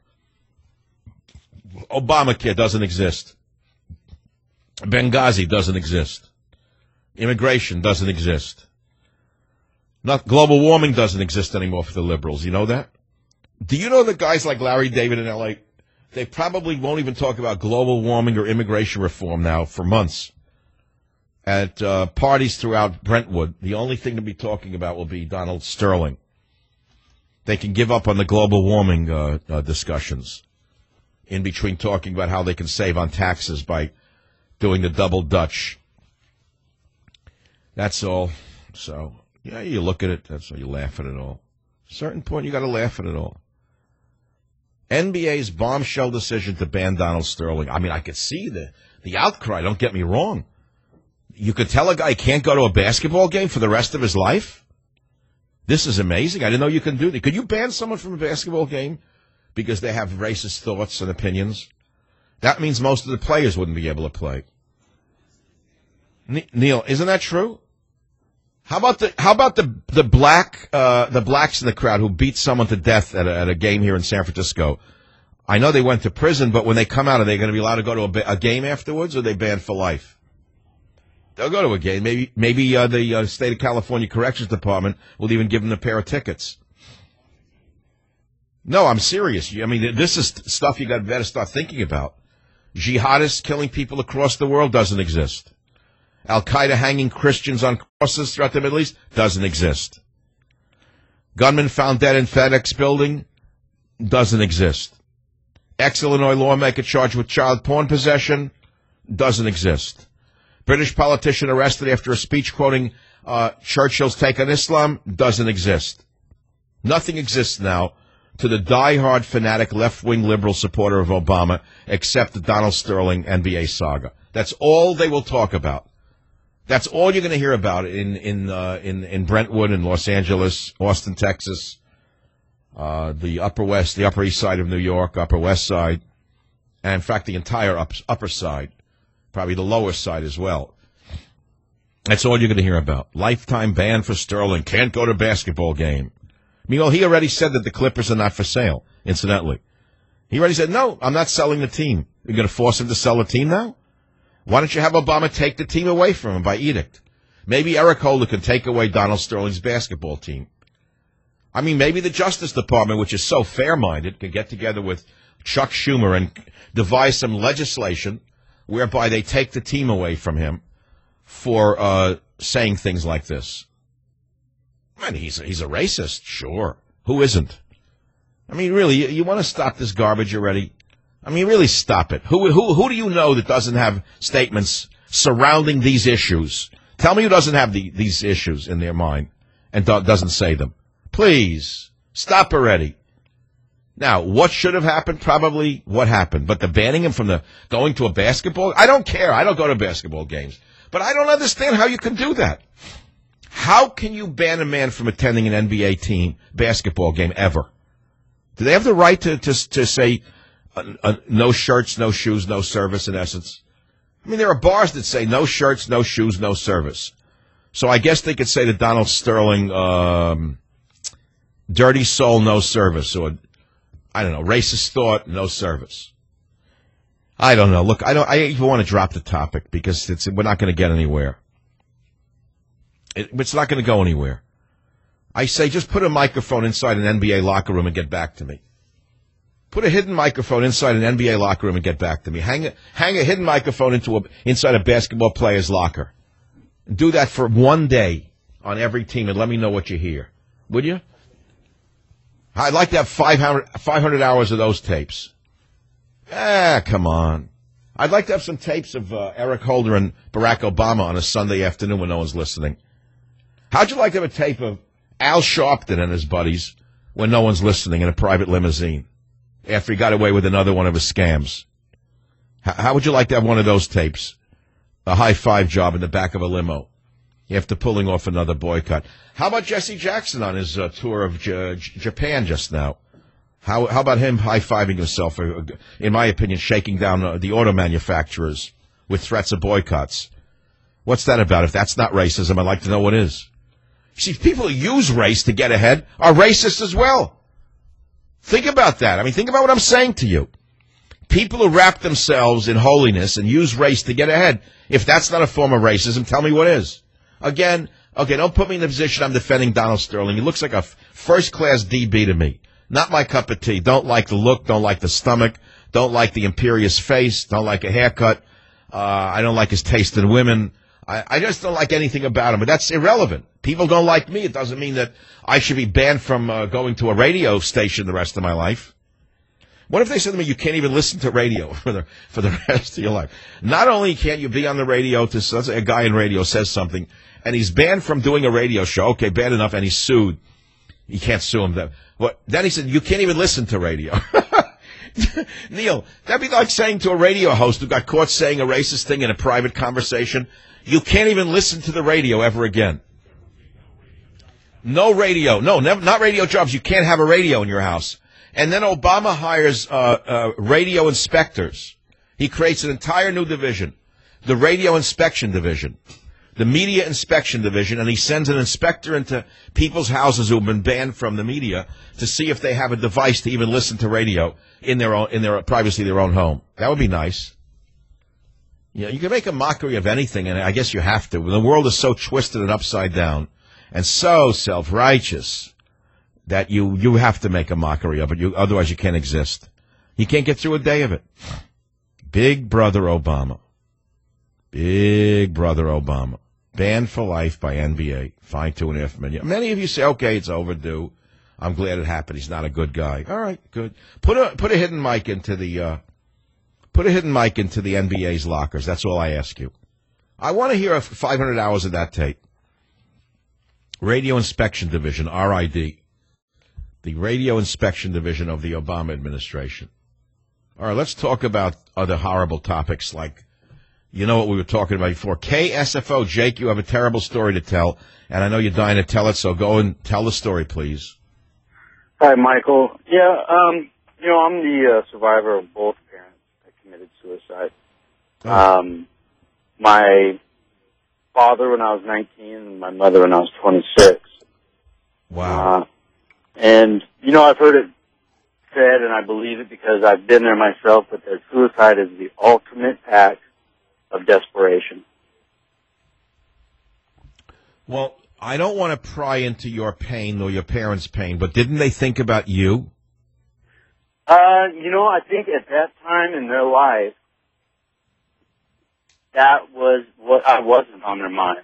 Obamacare doesn't exist. Benghazi doesn't exist. Immigration doesn't exist. Global warming doesn't exist anymore for the liberals. You know that? Do you know that guys like Larry David in L.A., they probably won't even talk about global warming or immigration reform now for months. At parties throughout Brentwood, the only thing to be talking about will be Donald Sterling. They can give up on the global warming discussions in between talking about how they can save on taxes by doing the double Dutch. That's all. So, yeah, you look at it. That's all. You laugh at it all. At a certain point, you got to laugh at it all. NBA's bombshell decision to ban Donald Sterling. I mean, I could see the outcry. Don't get me wrong. You could tell a guy he can't go to a basketball game for the rest of his life? This is amazing. I didn't know you can do that. Could you ban someone from a basketball game because they have racist thoughts and opinions? That means most of the players wouldn't be able to play. Neil, isn't that true? How about the blacks in the crowd who beat someone to death at a game here in San Francisco? I know they went to prison, but when they come out, are they going to be allowed to go to a game afterwards, or are they banned for life? They'll go to a game. Maybe the state of California Corrections Department will even give them a pair of tickets. No, I'm serious. I mean, this is stuff you got better start thinking about. Jihadists killing people across the world doesn't exist. Al-Qaeda hanging Christians on crosses throughout the Middle East doesn't exist. Gunman found dead in FedEx building doesn't exist. Ex-Illinois lawmaker charged with child porn possession doesn't exist. British politician arrested after a speech quoting Churchill's take on Islam doesn't exist. Nothing exists now to the diehard fanatic left-wing liberal supporter of Obama except the Donald Sterling NBA saga. That's all they will talk about. That's all you're going to hear about in Brentwood, in Los Angeles, Austin, Texas, the Upper East Side of New York, Upper West Side, and in fact the entire Upper Side, probably the Lower Side as well. That's all you're going to hear about. Lifetime ban for Sterling. Can't go to basketball game. Meanwhile, he already said that the Clippers are not for sale, incidentally. He already said, no, I'm not selling the team. You're going to force him to sell the team now? Why don't you have Obama take the team away from him by edict? Maybe Eric Holder can take away Donald Sterling's basketball team. I mean, maybe the Justice Department, which is so fair-minded, can get together with Chuck Schumer and devise some legislation whereby they take the team away from him for saying things like this. I mean, he's a racist, sure. Who isn't? I mean, really, you want to stop this garbage already? I mean, really stop it. Who do you know that doesn't have statements surrounding these issues? Tell me who doesn't have these issues in their mind and doesn't say them. Please, stop already. Now, what should have happened? Probably what happened. But the banning him from going to a basketball, I don't care. I don't go to basketball games. But I don't understand how you can do that. How can you ban a man from attending an NBA team basketball game ever? Do they have the right to say no shirts, no shoes, no service, in essence? I mean, there are bars that say no shirts, no shoes, no service. So I guess they could say to Donald Sterling, dirty soul, no service, or, I don't know, racist thought, no service. I don't know. Look, I even want to drop the topic because we're not going to get anywhere. It's not going to go anywhere. I say just put a microphone inside an NBA locker room and get back to me. Put a hidden microphone inside an NBA locker room and get back to me. Hang a hidden microphone inside a basketball player's locker. Do that for one day on every team and let me know what you hear. Would you? I'd like to have 500 hours of those tapes. Come on. I'd like to have some tapes of Eric Holder and Barack Obama on a Sunday afternoon when no one's listening. How'd you like to have a tape of Al Sharpton and his buddies when no one's listening in a private limousine after he got away with another one of his scams? How would you like to have one of those tapes? A high-five job in the back of a limo after pulling off another boycott. How about Jesse Jackson on his tour of Japan just now? How about him high-fiving himself, in my opinion, shaking down the auto manufacturers with threats of boycotts? What's that about? If that's not racism, I'd like to know what is. See, people who use race to get ahead are racist as well. Think about that. I mean, think about what I'm saying to you. People who wrap themselves in holiness and use race to get ahead, if that's not a form of racism, tell me what is. Again, okay, don't put me in the position I'm defending Donald Sterling. He looks like a first-class DB to me. Not my cup of tea. Don't like the look, don't like the stomach, don't like the imperious face, don't like a haircut. I don't like his taste in women. I just don't like anything about him, but that's irrelevant. People don't like me. It doesn't mean that I should be banned from going to a radio station the rest of my life. What if they said to me, you can't even listen to radio for the rest of your life? Not only can't you be on the radio, let's say a guy in radio says something, and he's banned from doing a radio show. Okay, bad enough, and he's sued. You can't sue him. Then he said, you can't even listen to radio. Neil, that'd be like saying to a radio host who got caught saying a racist thing in a private conversation, you can't even listen to the radio ever again. No radio. No, not radio jobs. You can't have a radio in your house. And then Obama hires radio inspectors. He creates an entire new division, the Radio Inspection Division, the Media Inspection Division, and he sends an inspector into people's houses who have been banned from the media to see if they have a device to even listen to radio in their privacy of their own home. That would be nice. You know, you can make a mockery of anything, and I guess you have to. The world is so twisted and upside down and so self-righteous that you have to make a mockery of it. Otherwise you can't exist. You can't get through a day of it. Big Brother Obama. Big Brother Obama. Banned for life by NBA. Fined $2.5 million. Many of you say, okay, it's overdue. I'm glad it happened. He's not a good guy. All right, good. Put a hidden mic into the NBA's lockers. That's all I ask you. I want to hear 500 hours of that tape. Radio Inspection Division, RID. The Radio Inspection Division of the Obama administration. All right, let's talk about other horrible topics like, you know what we were talking about before. KSFO, Jake, you have a terrible story to tell, and I know you're dying to tell it, so go and tell the story, please. Hi, Michael. Yeah, I'm the survivor of both parents that committed suicide. My father when I was 19 and my mother when I was 26. Wow. And, I've heard it said, and I believe it because I've been there myself, but that suicide is the ultimate act of desperation. Well, I don't want to pry into your pain or your parents' pain, but didn't they think about you? I think at that time in their life, that was what I wasn't on their mind.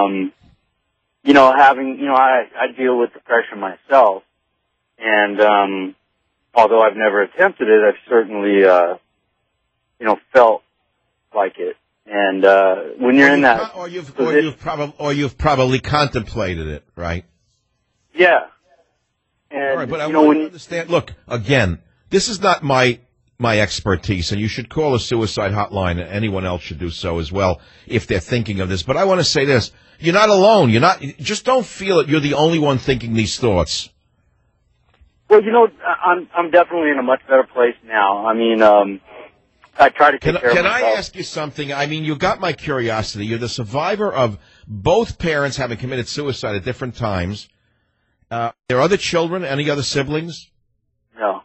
I deal with depression myself, and although I've never attempted it, I've certainly, felt like it. And when you're in that or you've probably contemplated it, right? Yeah. And all right, but I want to understand. Look, again, this is not my expertise, and you should call a suicide hotline, and anyone else should do so as well if they're thinking of this. But I want to say this. You're not alone. Just don't feel it. You're the only one thinking these thoughts. Well, I'm definitely in a much better place now. I mean, I try to take care of myself. Can I ask you something? I mean, you got my curiosity. You're the survivor of both parents having committed suicide at different times. There are other children, any other siblings? No.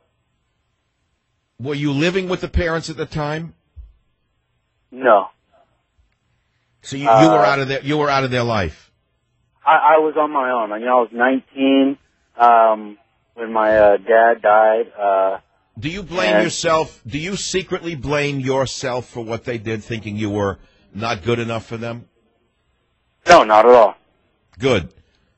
Were you living with the parents at the time? No. So you were out of their life. I was on my own. I was 19 when my dad died. Do you blame yourself? Do you secretly blame yourself for what they did, thinking you were not good enough for them? No, not at all. Good.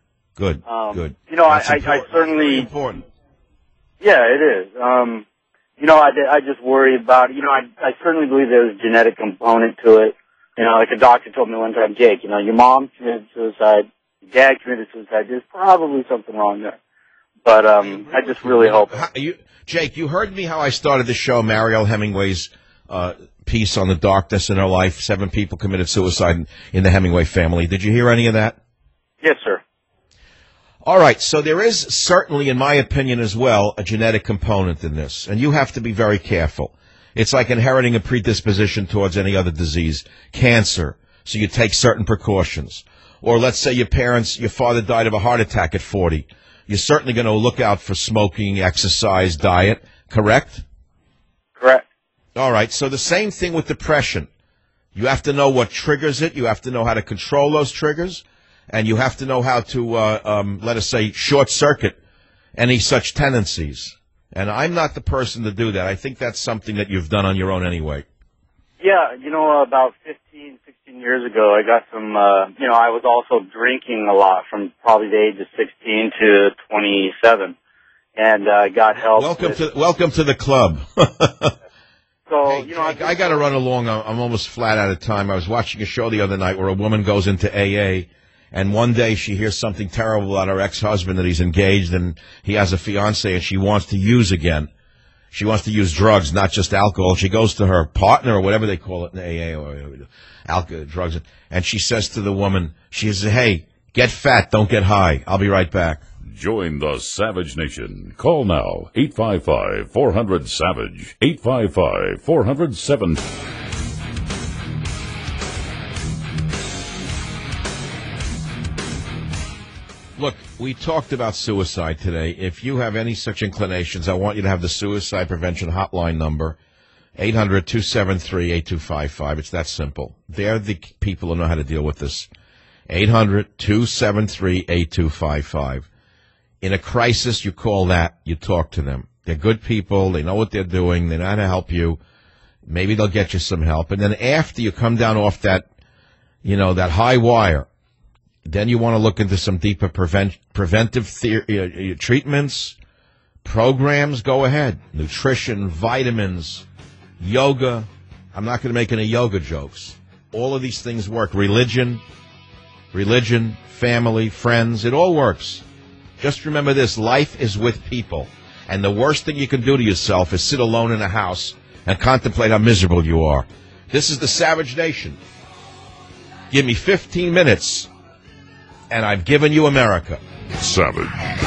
Good. I certainly important. Yeah, it is. you know, I just worry about, you know, I certainly believe there's a genetic component to it. You know, like a doctor told me one time, Jake, you know, your mom committed suicide, your dad committed suicide, there's probably something wrong there. But I just really hope. Jake, you heard me how I started the show, Mariel Hemingway's piece on the darkness in her life. 7 people committed suicide in the Hemingway family. Did you hear any of that? Yes, sir. All right, so there is certainly, in my opinion as well, a genetic component in this, and you have to be very careful. It's like inheriting a predisposition towards any other disease, cancer, so you take certain precautions. Or let's say your father died of a heart attack at 40. You're certainly going to look out for smoking, exercise, diet, correct? Correct. All right, so the same thing with depression. You have to know what triggers it. You have to know how to control those triggers. And you have to know how to, let us say, short-circuit any such tendencies. And I'm not the person to do that. I think that's something that you've done on your own anyway. Yeah, you know, about 15, 16 years ago, I got some, you know, I was also drinking a lot from probably the age of 16 to 27. And I got help. Welcome to the club. So, hey, you know, I got to run along. I'm almost flat out of time. I was watching a show the other night where a woman goes into AA, and one day she hears something terrible about her ex-husband, that he's engaged and he has a fiancée, and she wants to use again. She wants to use drugs, not just alcohol. She goes to her partner, or whatever they call it in AA, or alcohol, drugs, and she says to the woman, she says, hey, get fat, don't get high. I'll be right back. Join the Savage Nation. Call now, 855-400-SAVAGE, 855-400-7. Look, we talked about suicide today. If you have any such inclinations, I want you to have the Suicide Prevention Hotline number, 800-273-8255. It's that simple. They're the people who know how to deal with this. 800-273-8255. In a crisis, you call that, you talk to them. They're good people, they know what they're doing, they know how to help you. Maybe they'll get you some help. And then after you come down off that, you know, that high wire, then you want to look into some deeper preventive treatments, programs, go ahead. Nutrition, vitamins, yoga. I'm not going to make any yoga jokes. All of these things work. Religion, family, friends, it all works. Just remember this, life is with people. And the worst thing you can do to yourself is sit alone in a house and contemplate how miserable you are. This is the Savage Nation. Give me 15 minutes, and I've given you America. Savage.